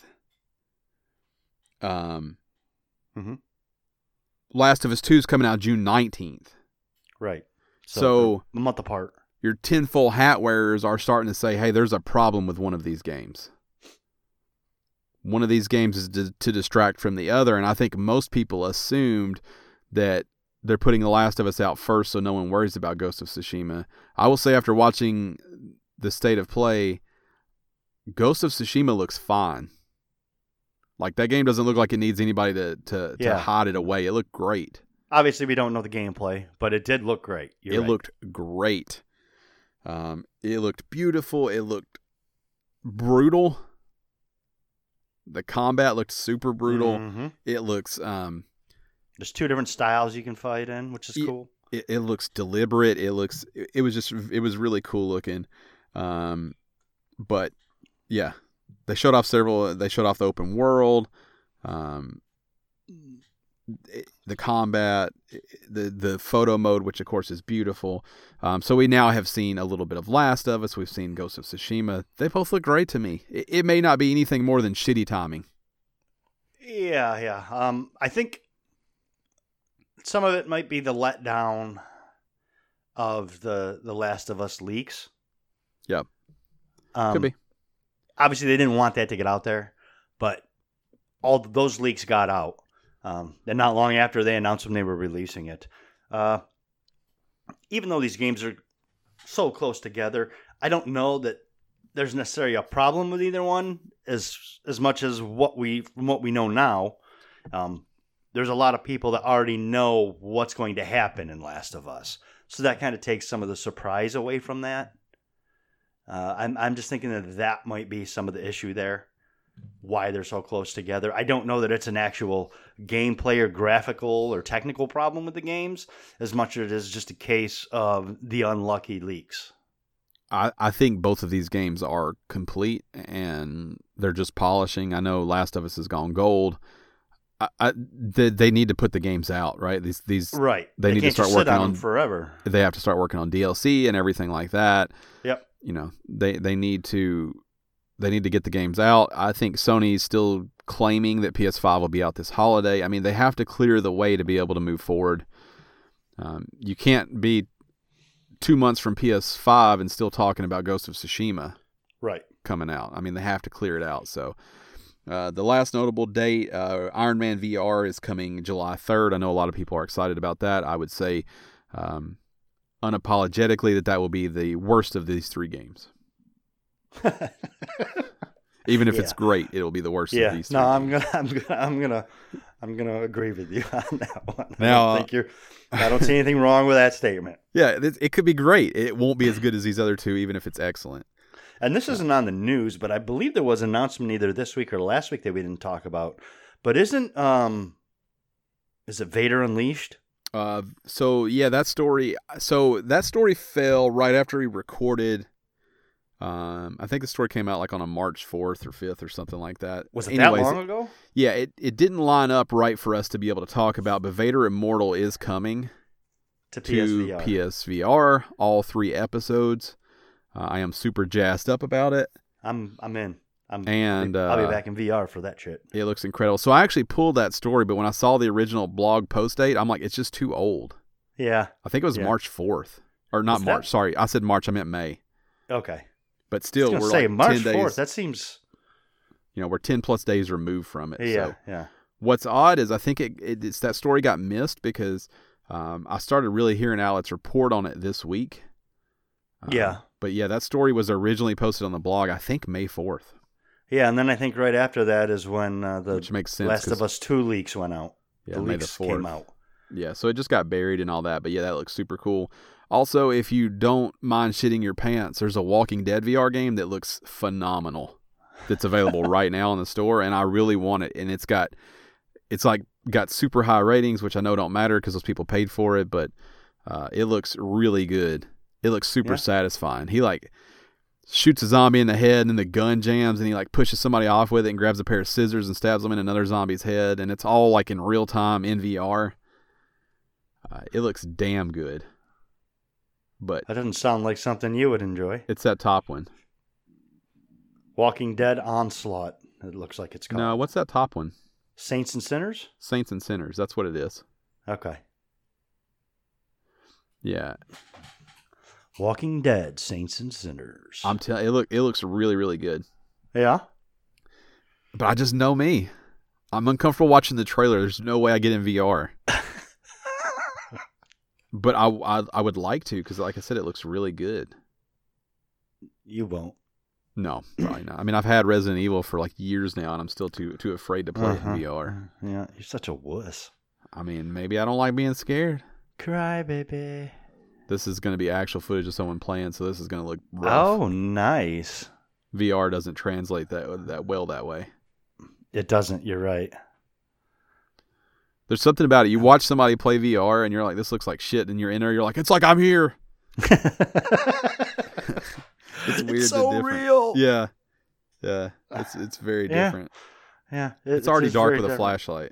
Um, Mhm. Last of Us two is coming out June nineteenth. So, Right. so a month apart. your tinfoil hat wearers are starting to say, hey, there's a problem with one of these games. One of these games is to, to distract from the other, and I think most people assumed that they're putting The Last of Us out first so no one worries about Ghost of Tsushima. I will say after watching the state of play, Ghost of Tsushima looks fine. Like, that game doesn't look like it needs anybody to, to, Yeah. to hide it away. It looked great. Obviously, we don't know the gameplay, but it did look great. You're it right. looked great. Um, it looked beautiful. It looked brutal. The combat looked super brutal. Mhm. It looks um, There's two different styles you can fight in, which is Yeah. cool. it, it looks deliberate. It looks it, it was just it was really cool looking. Um, but yeah, they showed off several. They showed off the open world. Um, it- the combat, the the photo mode, which of course is beautiful. Um, so we now have seen a little bit of Last of Us. We've seen Ghost of Tsushima. They both look great to me. It, it may not be anything more than shitty timing. Yeah, yeah. Um, I think some of it might be the letdown of the the Last of Us leaks. Yep. Um, Could be. Obviously, they didn't want that to get out there, but all those leaks got out. Um, and not long after they announced when they were releasing it. Uh, even though these games are so close together, I don't know that there's necessarily a problem with either one as as much as what we from what we know now. Um, there's a lot of people that already know what's going to happen in Last of Us, so that kind of takes some of the surprise away from that. Uh, I'm I'm just thinking that that might be some of the issue there, why they're so close together. I don't know that it's an actual gameplay or graphical or technical problem with the games as much as it is just a case of the unlucky leaks. I, I think both of these games are complete and they're just polishing. I know Last of Us has gone gold. I, I they, they need to put the games out, right? These these right. They, they need can't to start just sit working on on them forever. They have to start working on D L C and everything like that. Yep. You know, they they need to they need to get the games out. I think Sony's still claiming that P S five will be out this holiday. I mean, they have to clear the way to be able to move forward. Um, you can't be two months from P S five and still talking about Ghost of Tsushima right coming out. I mean, they have to clear it out. So uh, the last notable date, uh, Iron Man V R is coming July third. I know a lot of people are excited about that. I would say um, unapologetically that that will be the worst of these three games. Even if yeah. it's great, it'll be the worst yeah. of these no, three I'm games. gonna, I'm gonna, I'm gonna, I'm gonna agree with you on that one. Now, I don't think you're. I don't see anything wrong with that statement. Yeah, it, it could be great. It won't be as good as these other two, even if it's excellent. And this isn't on the news, but I believe there was an announcement either this week or last week that we didn't talk about. But isn't um, is it Vader Unleashed? Uh, so yeah, that story. So that story fell right after we recorded. Um, I think the story came out like on a March fourth or fifth or something like that. Was it Anyways, that long ago? Yeah, it, it didn't line up right for us to be able to talk about, but Vader Immortal is coming to, P S V R. to P S V R, all three episodes. Uh, I am super jazzed up about it. I'm I'm in. I'm, and I'll be, I'll uh, be back in V R for that shit. It looks incredible. So I actually pulled that story, but when I saw the original blog post date, I'm like, it's just too old. Yeah. I think it was yeah. March fourth. Or not Was March, that? sorry. I said March, I meant May. Okay. But still, I was we're gonna say like March ten fourth. days. That seems. You know, we're ten plus days removed from it. Yeah, so. yeah. What's odd is I think it, it it's that story got missed because um, I started really hearing Alex report on it this week. Uh, Yeah. But yeah, that story was originally posted on the blog, I think May fourth. Yeah, and then I think right after that is when uh, the Which makes sense. Last of Us two leaks went out. Yeah, the May the leaks fourth. came out. Yeah, so it just got buried and all that. But yeah, that looks super cool. Also, if you don't mind shitting your pants, there's a Walking Dead V R game that looks phenomenal that's available right now in the store, and I really want it. And it's got, it's like got super high ratings, which I know don't matter because those people paid for it, but uh, it looks really good. It looks super Yeah. satisfying. He like shoots a zombie in the head, and then the gun jams, and he like pushes somebody off with it and grabs a pair of scissors and stabs them in another zombie's head, and it's all like in real time in V R. Uh, it looks damn good. But That doesn't sound like something you would enjoy. it's that top one. Walking Dead Onslaught. It looks like it's called. No, what's that top one? Saints and Sinners? Saints and Sinners. That's what it is. Okay. Yeah, Walking Dead, Saints and Sinners. I'm telling it look it looks really really good. yeah? But I just know me. I'm uncomfortable watching the trailer. There's no way I get in V R. But I, I I would like to because, like I said, it looks really good. You won't. No, probably not. I mean, I've had Resident Evil for like years now, and I'm still too too afraid to play Uh-huh. it in V R. Yeah, you're such a wuss. I mean, maybe I don't like being scared. Cry, baby. This is going to be actual footage of someone playing, so this is going to look rough. Oh, nice. V R doesn't translate that that well that way. It doesn't. You're right. There's something about it. You watch somebody play V R, and you're like, "This looks like shit," and you're in there, you're like, "It's like I'm here." It's weird. It's the so different- real. Yeah, yeah. It's it's very Yeah. different. Yeah. it- It's it already is dark very with a different. flashlight.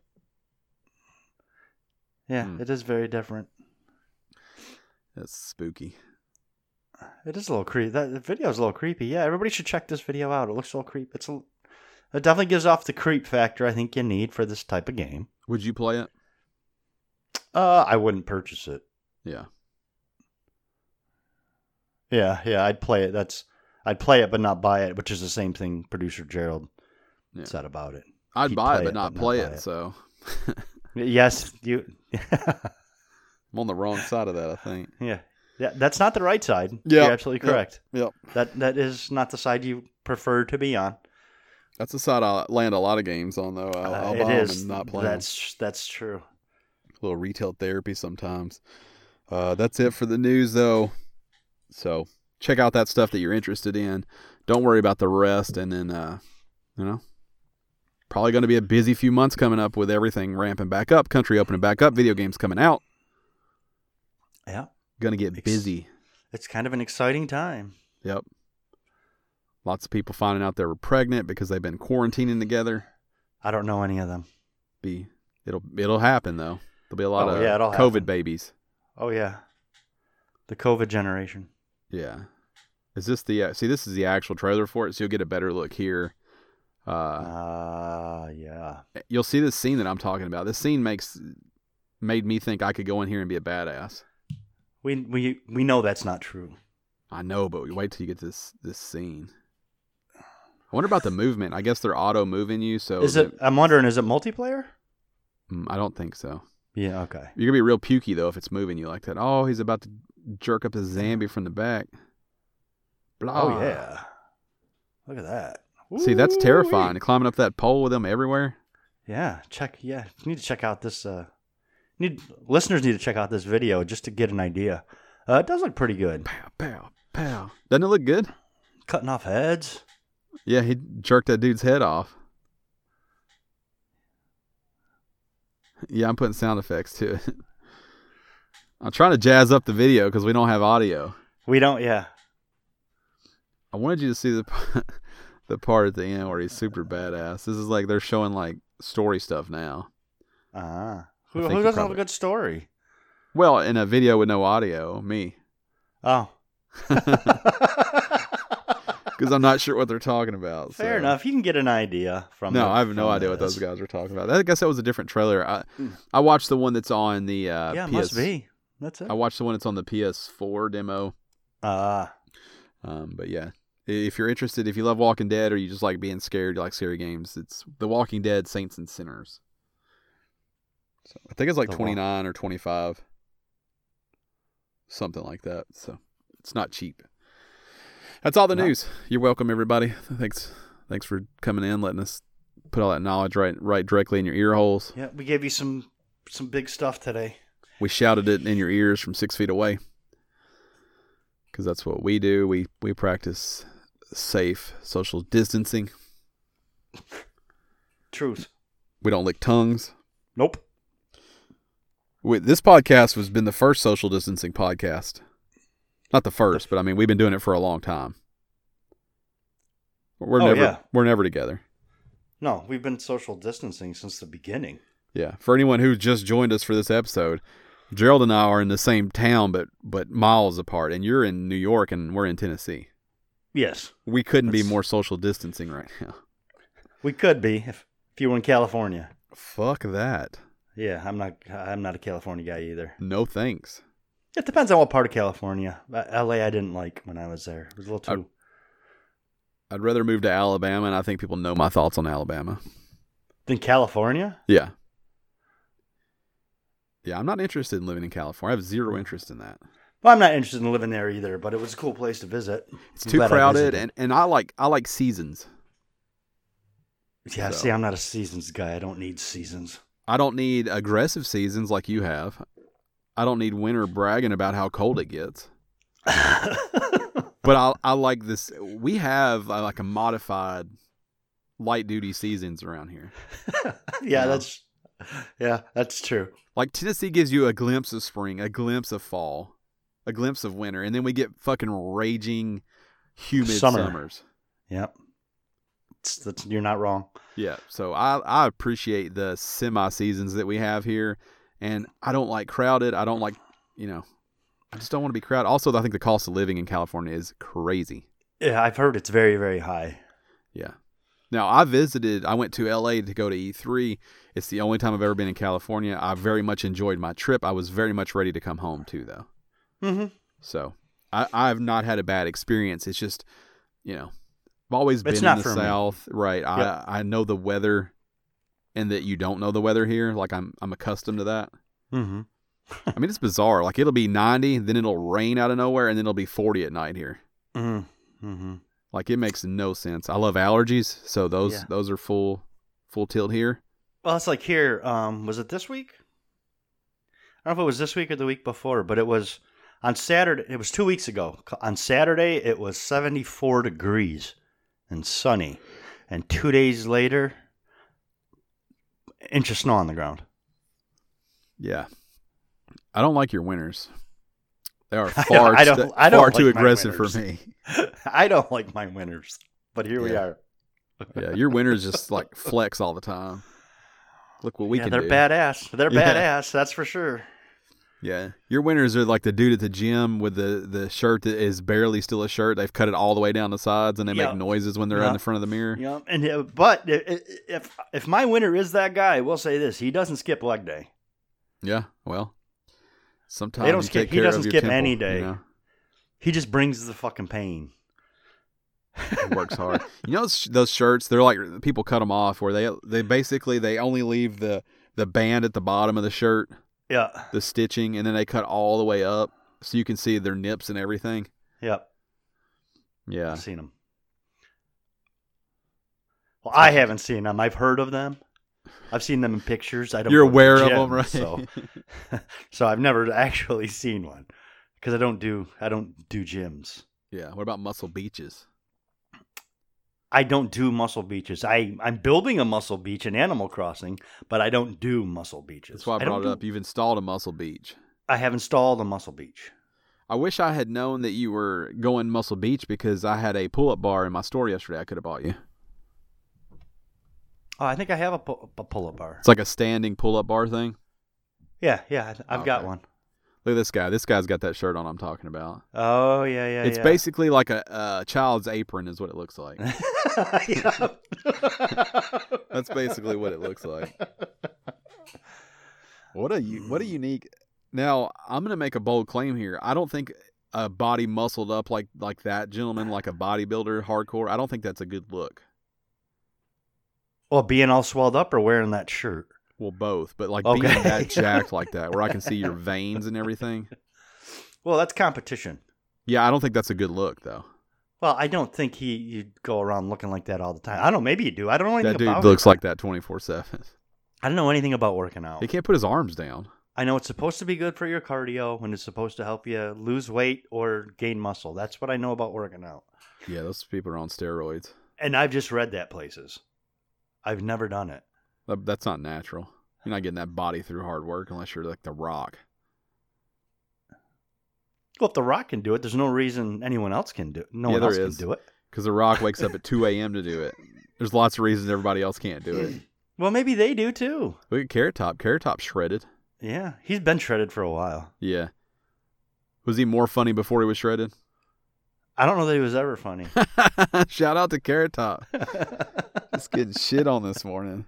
Yeah, Hmm. it is very different. That's spooky. It is a little creepy. That the video is a little creepy. Yeah, everybody should check this video out. It looks a little creepy. It's a, it definitely gives off the creep factor I think you need for this type of game. Would you play it? Uh, I wouldn't purchase it. Yeah. Yeah, yeah, I'd play it. That's I'd play it, but not buy it, which is the same thing producer Gerald Yeah. said about it. I'd He'd buy play it, but not play buy it, So Yes, you. I'm on the wrong side of that, I think. Yeah, yeah, that's not the right side. Yeah, You're absolutely correct. Yep. That that is not the side you prefer to be on. That's the side I land a lot of games on, though. I'll, I'll Uh, buy it them is. and not play them. That's that's true. A little retail therapy sometimes. Uh, that's it for the news, though. So check out that stuff that you're interested in. Don't worry about the rest. And then, uh, you know, probably going to be a busy few months coming up with everything ramping back up, country opening back up, video games coming out. Yeah. Going to get Ex- busy. It's kind of an exciting time. Yep. Lots of people finding out they were pregnant because they've been quarantining together. I don't know any of them. Be it'll it'll happen though. There'll be a lot Oh, of yeah, it'll COVID happen. babies. Oh yeah, the COVID generation. Yeah. Is this the uh, see? This is the actual trailer for it, so you'll get a better look here. Uh, Uh, yeah. you'll see this scene that I'm talking about. This scene makes made me think I could go in here and be a badass. We we we know that's not true. I know, but we wait till you get this this scene. I wonder about the movement. I guess they're auto moving you, so Is it? I'm wondering. Is it multiplayer? Mm, I don't think so. Yeah. Okay. You're gonna be real pukey though if it's moving you like that. Oh, he's about to jerk up the Zambi from the back. Blah. Oh yeah. Look at that. See, that's Ooh-wee. terrifying. Climbing up that pole with them everywhere. Yeah. Check. Yeah. You need to check out this. Uh, need listeners need to check out this video just to get an idea. Uh, it does look pretty good. Pow, pow, pow. Doesn't it look good? Cutting off heads. Yeah, he jerked that dude's head off. Yeah, I'm putting sound effects to it. I'm trying to jazz up the video because we don't have audio. We don't. Yeah. I wanted you to see the the part at the end where he's super badass. This is like they're showing like story stuff now. Ah. I Who, think who you doesn't have probably- a good story? Well, in a video with no audio, me. Oh. Because I'm not sure what they're talking about. Fair so. have. You can get an idea from. No, the, I have no from idea what this. those guys are talking about. I guess that was a different trailer. I Mm. I watched the one that's on the uh, Yeah, it P S. must be. That's it. I watched the one that's on the P S four demo. Ah. Um, but yeah, if you're interested, if you love Walking Dead or you just like being scared, you like scary games, it's The Walking Dead: Saints and Sinners. So I think it's like The Wa- twenty-nine or twenty-five, something like that. So it's not cheap. That's all the No. news. You're welcome, everybody. Thanks, thanks for coming in, letting us put all that knowledge right, right directly in your ear holes. Yeah, we gave you some some big stuff today. We shouted it in your ears from six feet away. Because that's what we do. We we practice safe social distancing. Truth. We don't lick tongues. Nope. We, this podcast has been the first social distancing podcast. Not the first, but I mean we've been doing it for a long time. We're Oh, never yeah. we're never together. No, we've been social distancing since the beginning. Yeah. For anyone who just joined us for this episode, Gerald and I are in the same town, but but miles apart. And you're in New York, and we're in Tennessee. Yes, We couldn't be That's- more social distancing right now. we could be if, if you were in California. Fuck that. Yeah, I'm not. I'm not a California guy either. No thanks. It depends on what part of California. Uh, L A, I didn't like when I was there. It was a little too. I'd rather move to Alabama, and I think people know my thoughts on Alabama. Than California? Yeah. Yeah, I'm not interested in living in California. I have zero interest in that. Well, I'm not interested in living there either, but it was a cool place to visit. It's I'm too glad I crowded, visited. and, and I like I like seasons. Yeah, So- see, I'm not a seasons guy. I don't need seasons. I don't need aggressive seasons like you have. I don't need winter bragging about how cold it gets. But I I like this. We have uh, like a modified light duty seasons around here. yeah, Yeah. that's yeah, that's true. Like Tennessee gives you a glimpse of spring, a glimpse of fall, a glimpse of winter, and then we get fucking raging, humid Summer. summers. Yep. It's, that's, you're not wrong. Yeah, so I I appreciate the semi seasons that we have here, and I don't like crowded. I don't like, you know, I just don't want to be crowded. Also, I think the cost of living in California is crazy. Yeah, I've heard it's very, very high. Yeah, Now, I visited, I went to L A to go to E three. It's the only time I've ever been in California. I very much enjoyed my trip. I was very much ready to come home, too, though. Mm-hmm. So, I, I've not had a bad experience. It's just, you know, I've always been It's in not the for me. South. Right. Yep. I, I know the weather and that you don't know the weather here. Like, I'm I'm accustomed to that. Mm-hmm. I mean, it's bizarre. Like, it'll be ninety, then it'll rain out of nowhere, and then it'll be forty at night here. Mm-hmm. Mm-hmm. Like, it makes no sense. I love allergies, so those Yeah. those are full full tilt here. Well, it's like here. Um, was it this week? I don't know if it was this week or the week before, but it was on Saturday. It was two weeks ago. On Saturday, it was seventy-four degrees and sunny, and two days later, inch of snow on the ground. Yeah. I don't like your winters. They are far, I don't- st- I don't far like too my aggressive for winters. me. I don't like my winters, but here we Yeah. are. Yeah, your winters just like flex all the time. Look what we yeah, can they're do. badass. They're Yeah. badass. That's for sure. Yeah, your winters are like the dude at the gym with the, the shirt that is barely still a shirt. They've cut it all the way down the sides, and they Yeah. make noises when they're Yeah. in the front of the mirror. Yeah, and uh, but i- i- if if my winner is that guy, I will say this: he doesn't skip leg day. Yeah, well, sometimes They don't you skip- take he care doesn't of your skip temple, any day. You know? He just brings the fucking pain. He works hard. You know those, those shirts? They're like people cut them off where they they basically they only leave the the band at the bottom of the shirt, Yeah. the stitching, and then they cut all the way up so you can see their nips and everything. Yep. Yeah, I've seen them. Well, I haven't seen them. I've heard of them. I've seen them in pictures. I don't. you're go to the aware of gym, them, right? So, so I've never actually seen one because I don't do I don't do gyms. Yeah. What about Muscle Beaches? I don't do muscle beaches. I, I'm building a muscle beach in Animal Crossing, but I don't do muscle beaches. That's why I don't brought it do- up. You've installed a Muscle Beach. I have installed a muscle beach. I wish I had known that you were going Muscle Beach because I had a pull-up bar in my store yesterday. I could have bought you. Oh, I think I have a, pu- a pull-up bar. It's like a standing pull-up bar thing. Yeah, yeah, I- I've got Okay. one. Look at this guy. This guy's got that shirt on I'm talking about. Oh, yeah, yeah, It's yeah. basically like a, a child's apron is what it looks like. Yeah. That's basically what it looks like. What a u- what a unique. Now, I'm going to make a bold claim here. I don't think a body muscled up like like that gentleman, like a bodybuilder, hardcore, I don't think that's a good look. Well, being all swelled up or wearing that shirt? Well, both, but like Okay. being that jacked like that, where I can see your veins and everything. Well, that's competition. Yeah, I don't think that's a good look, though. Well, I don't think he you'd go around looking like that all the time. I don't know. Maybe you do. I don't know anything That dude about looks it. like that twenty-four seven. I don't know anything about working out. He can't put his arms down. I know it's supposed to be good for your cardio and it's supposed to help you lose weight or gain muscle. That's what I know about working out. Yeah, those people are on steroids. And I've just read that places. I've never done it. That- That's not natural. You're not getting that body through hard work unless you're like The Rock. Well, if The Rock can do it, there's no reason anyone else can do it. No Yeah, one there else is. can do it. Because The Rock wakes up at two a.m. to do it. There's lots of reasons everybody else can't do it. Well, maybe they do too. Look at Carrot Top. Carrot Top shredded. Yeah, he's been shredded for a while. Yeah. Was he more funny before he was shredded? I don't know that he was ever funny. Shout out to Carrot Top. Just getting shit on this morning.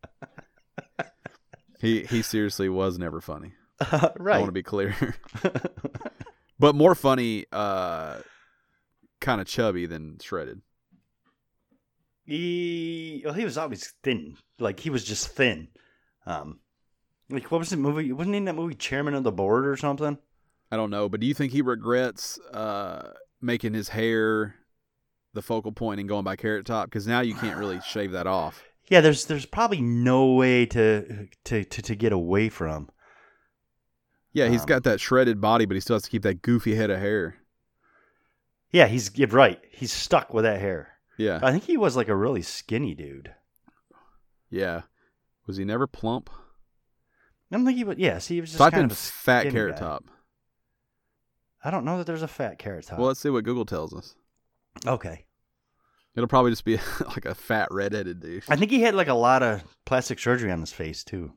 He he seriously was never funny. Right. I want to be clear. But more funny, uh, kind of chubby than shredded. He well, he was always thin. Like he was just thin. Um, like what was the movie? Wasn't he in that movie Chairman of the Board or something? I don't know, but do you think he regrets uh, making his hair the focal point and going by Carrot Top? Because now you can't really shave that off. Yeah, there's there's probably no way to to to, to get away from. Yeah, he's Um, got that shredded body, but he still has to keep that goofy head of hair. Yeah, he's you're right. He's stuck with that hair. Yeah, I think he was like a really skinny dude. yeah. Was he never plump? I don't think he was. Yes, he was just Type kind in of a fat skinny Carrot guy. Top. I don't know that there's a fat Carrot Top. Well, let's see what Google tells us. Okay. It'll probably just be like a fat redheaded dude. I think he had like a lot of plastic surgery on his face too.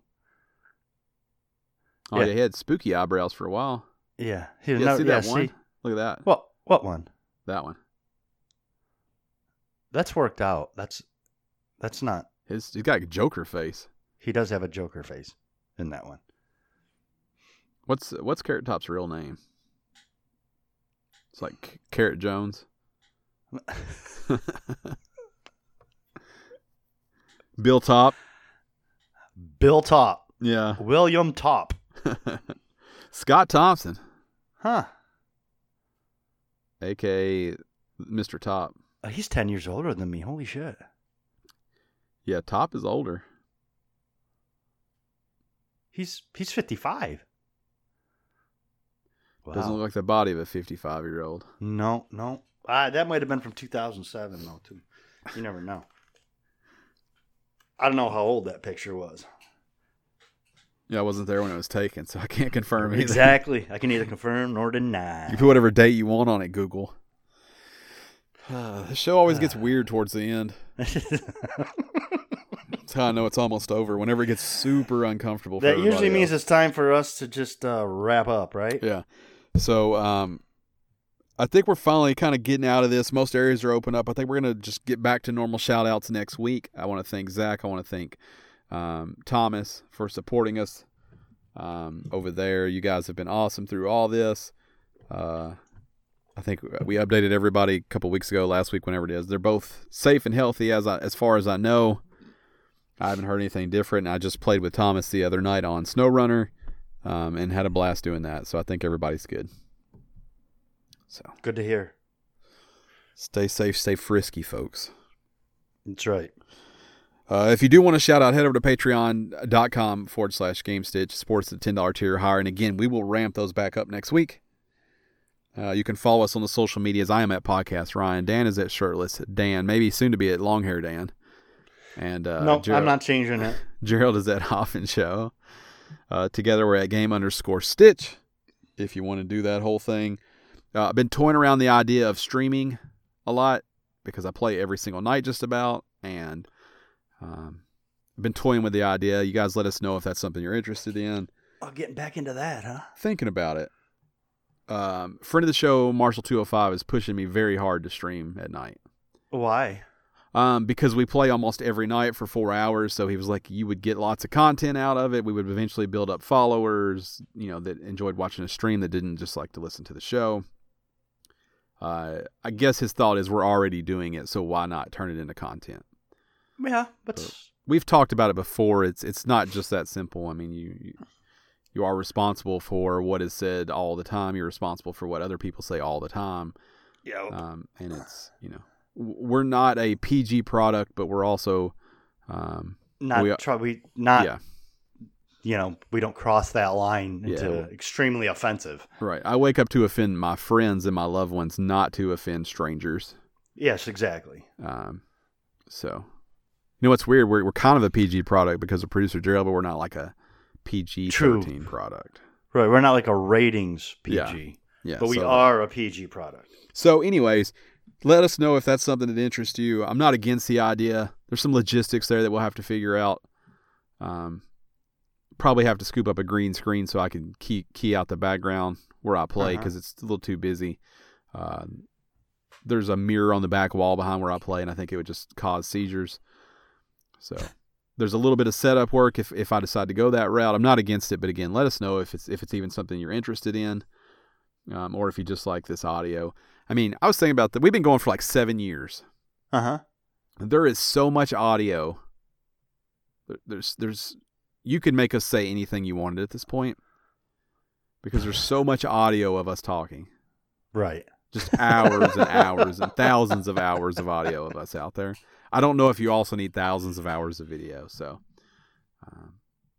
Oh yeah. yeah, he had spooky eyebrows for a while. Yeah. He was Yeah, no- see yeah, that one? see- Look at that. What what one? That one. That's worked out. That's That's not. His he's got a Joker face. He does have a Joker face in that one. What's what's Carrot Top's real name? It's like Carrot Jones. Bill Top. Bill Top. Yeah. William Top. Scott Thompson. Huh. A K A Mister Top. Uh, he's ten years older than me. Holy shit. Yeah, Top is older. He's he's fifty-five. Wow. Doesn't look like the body of a fifty-five-year-old. No, no. Uh, that might have been from two thousand seven, though, too. You never know. I don't know how old that picture was. Yeah, I wasn't there when it was taken, so I can't confirm either. Exactly. I can neither confirm nor deny. You put whatever date you want on it, Google. Uh, the show always gets weird towards the end. That's how I know it's almost over. Whenever it gets super uncomfortable for That usually means else. it's time for us to just uh, wrap up, right? Yeah. So um, I think we're finally kind of getting out of this. Most areas are open up. I think we're going to just get back to normal shout-outs next week. I want to thank Zach. I want to thank um, Thomas for supporting us um, over there. You guys have been awesome through all this. Uh, I think we updated everybody a couple weeks ago, last week, whenever it is. They're both safe and healthy as I, as far as I know. I haven't heard anything different. I just played with Thomas the other night on SnowRunner um, and had a blast doing that. So I think everybody's good. So good to hear. Stay safe, stay frisky, folks. That's right. Uh, if you do want to shout out, head over to patreon.com forward slash GameStitch. Supports the ten dollars tier or higher. And again, we will ramp those back up next week. Uh, you can follow us on the social medias. I am at Podcast Ryan. Dan is at Shirtless Dan. Maybe soon to be at Long Hair Dan. And uh, no, Gerald, I'm not changing it. Gerald is at Hoffman Show. Uh, together we're at Game underscore Stitch. If you want to do that whole thing. Uh, I've been toying around the idea of streaming a lot because I play every single night just about. And um, I've been toying with the idea. You guys let us know if that's something you're interested in. Oh, getting back into that, huh? Thinking about it. Um, friend of the show, Marshall two oh five, is pushing me very hard to stream at night. Why? Um, because we play almost every night for four hours. So he was like, you would get lots of content out of it. We would eventually build up followers, you know, that enjoyed watching a stream that didn't just like to listen to the show. Uh, I guess his thought is we're already doing it, so why not turn it into content? Yeah, but so we've talked about it before. It's it's not just that simple. I mean, you, you you are responsible for what is said all the time. You're responsible for what other people say all the time. Yeah. Um, and it's, you know, we're not a P G product, but we're also um, not we, try, we not yeah. you know, we don't cross that line into Yeah. extremely offensive. Right. I wake up to offend my friends and my loved ones, not to offend strangers. Yes, exactly. Um, so, you know what's weird? We're we're kind of a P G product because of producer Gerald, but we're not like a P G thirteen product. Right. We're not like a ratings P G. Yeah. Yeah. But we so, are a P G product. So, anyways, let us know if that's something that interests you. I'm not against the idea. There's some logistics there that we'll have to figure out. Um, probably have to scoop up a green screen so I can key key out the background where I play because uh-huh. it's a little too busy. Uh, there's a mirror on the back wall behind where I play, and I think it would just cause seizures. So there's a little bit of setup work if, if I decide to go that route. I'm not against it, but again, let us know if it's if it's even something you're interested in, um, or if you just like this audio. I mean, I was thinking about that. We've been going for like seven years. Uh huh. There is so much audio. There's there's you could make us say anything you wanted at this point because there's so much audio of us talking. Right. Just hours and hours and thousands of hours of audio of us out there. I don't know if you also need thousands of hours of video. So, um,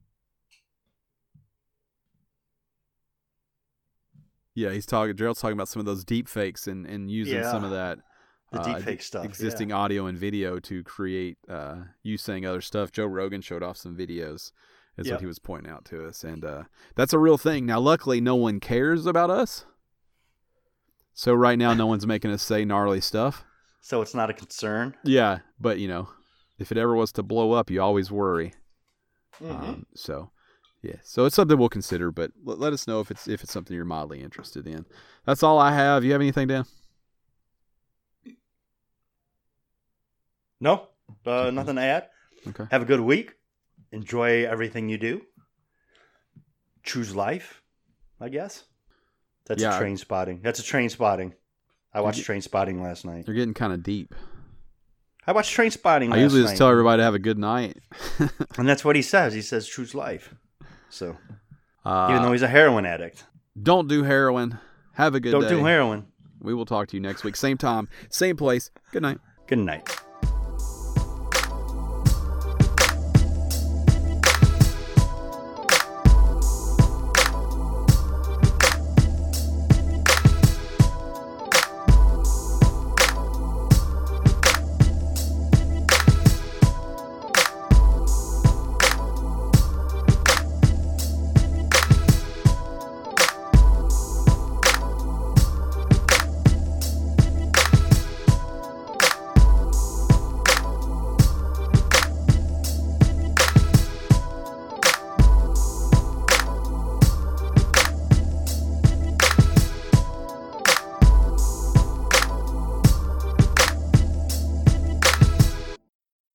yeah, he's talking. Gerald's talking about some of those deep fakes and, and using yeah. some of that the uh, deep fake stuff, existing yeah. audio and video to create uh, you saying other stuff. Joe Rogan showed off some videos, is yep. what he was pointing out to us, and uh, that's a real thing. Now, luckily, no one cares about us. So right now, no one's making us say gnarly stuff. So it's not a concern? Yeah, but, you know, if it ever was to blow up, you always worry. Mm-hmm. Um, so, yeah. So it's something we'll consider, but let, let us know if it's if it's something you're mildly interested in. That's all I have. You have anything, Dan? No. Uh, nothing to add. Okay. Have a good week. Enjoy everything you do. Choose life, I guess. That's Yeah, a train spotting. That's a train spotting. I watched get- Train Spotting last night. You're getting kind of deep. I watched Train Spotting I last usually night. just tell everybody to have a good night. And that's what he says. He says choose life. So, Uh, even though he's a heroin addict. don't do heroin. Have a good Don't day. do heroin. We will talk to you next week. Same time, same place. Good night. Good night.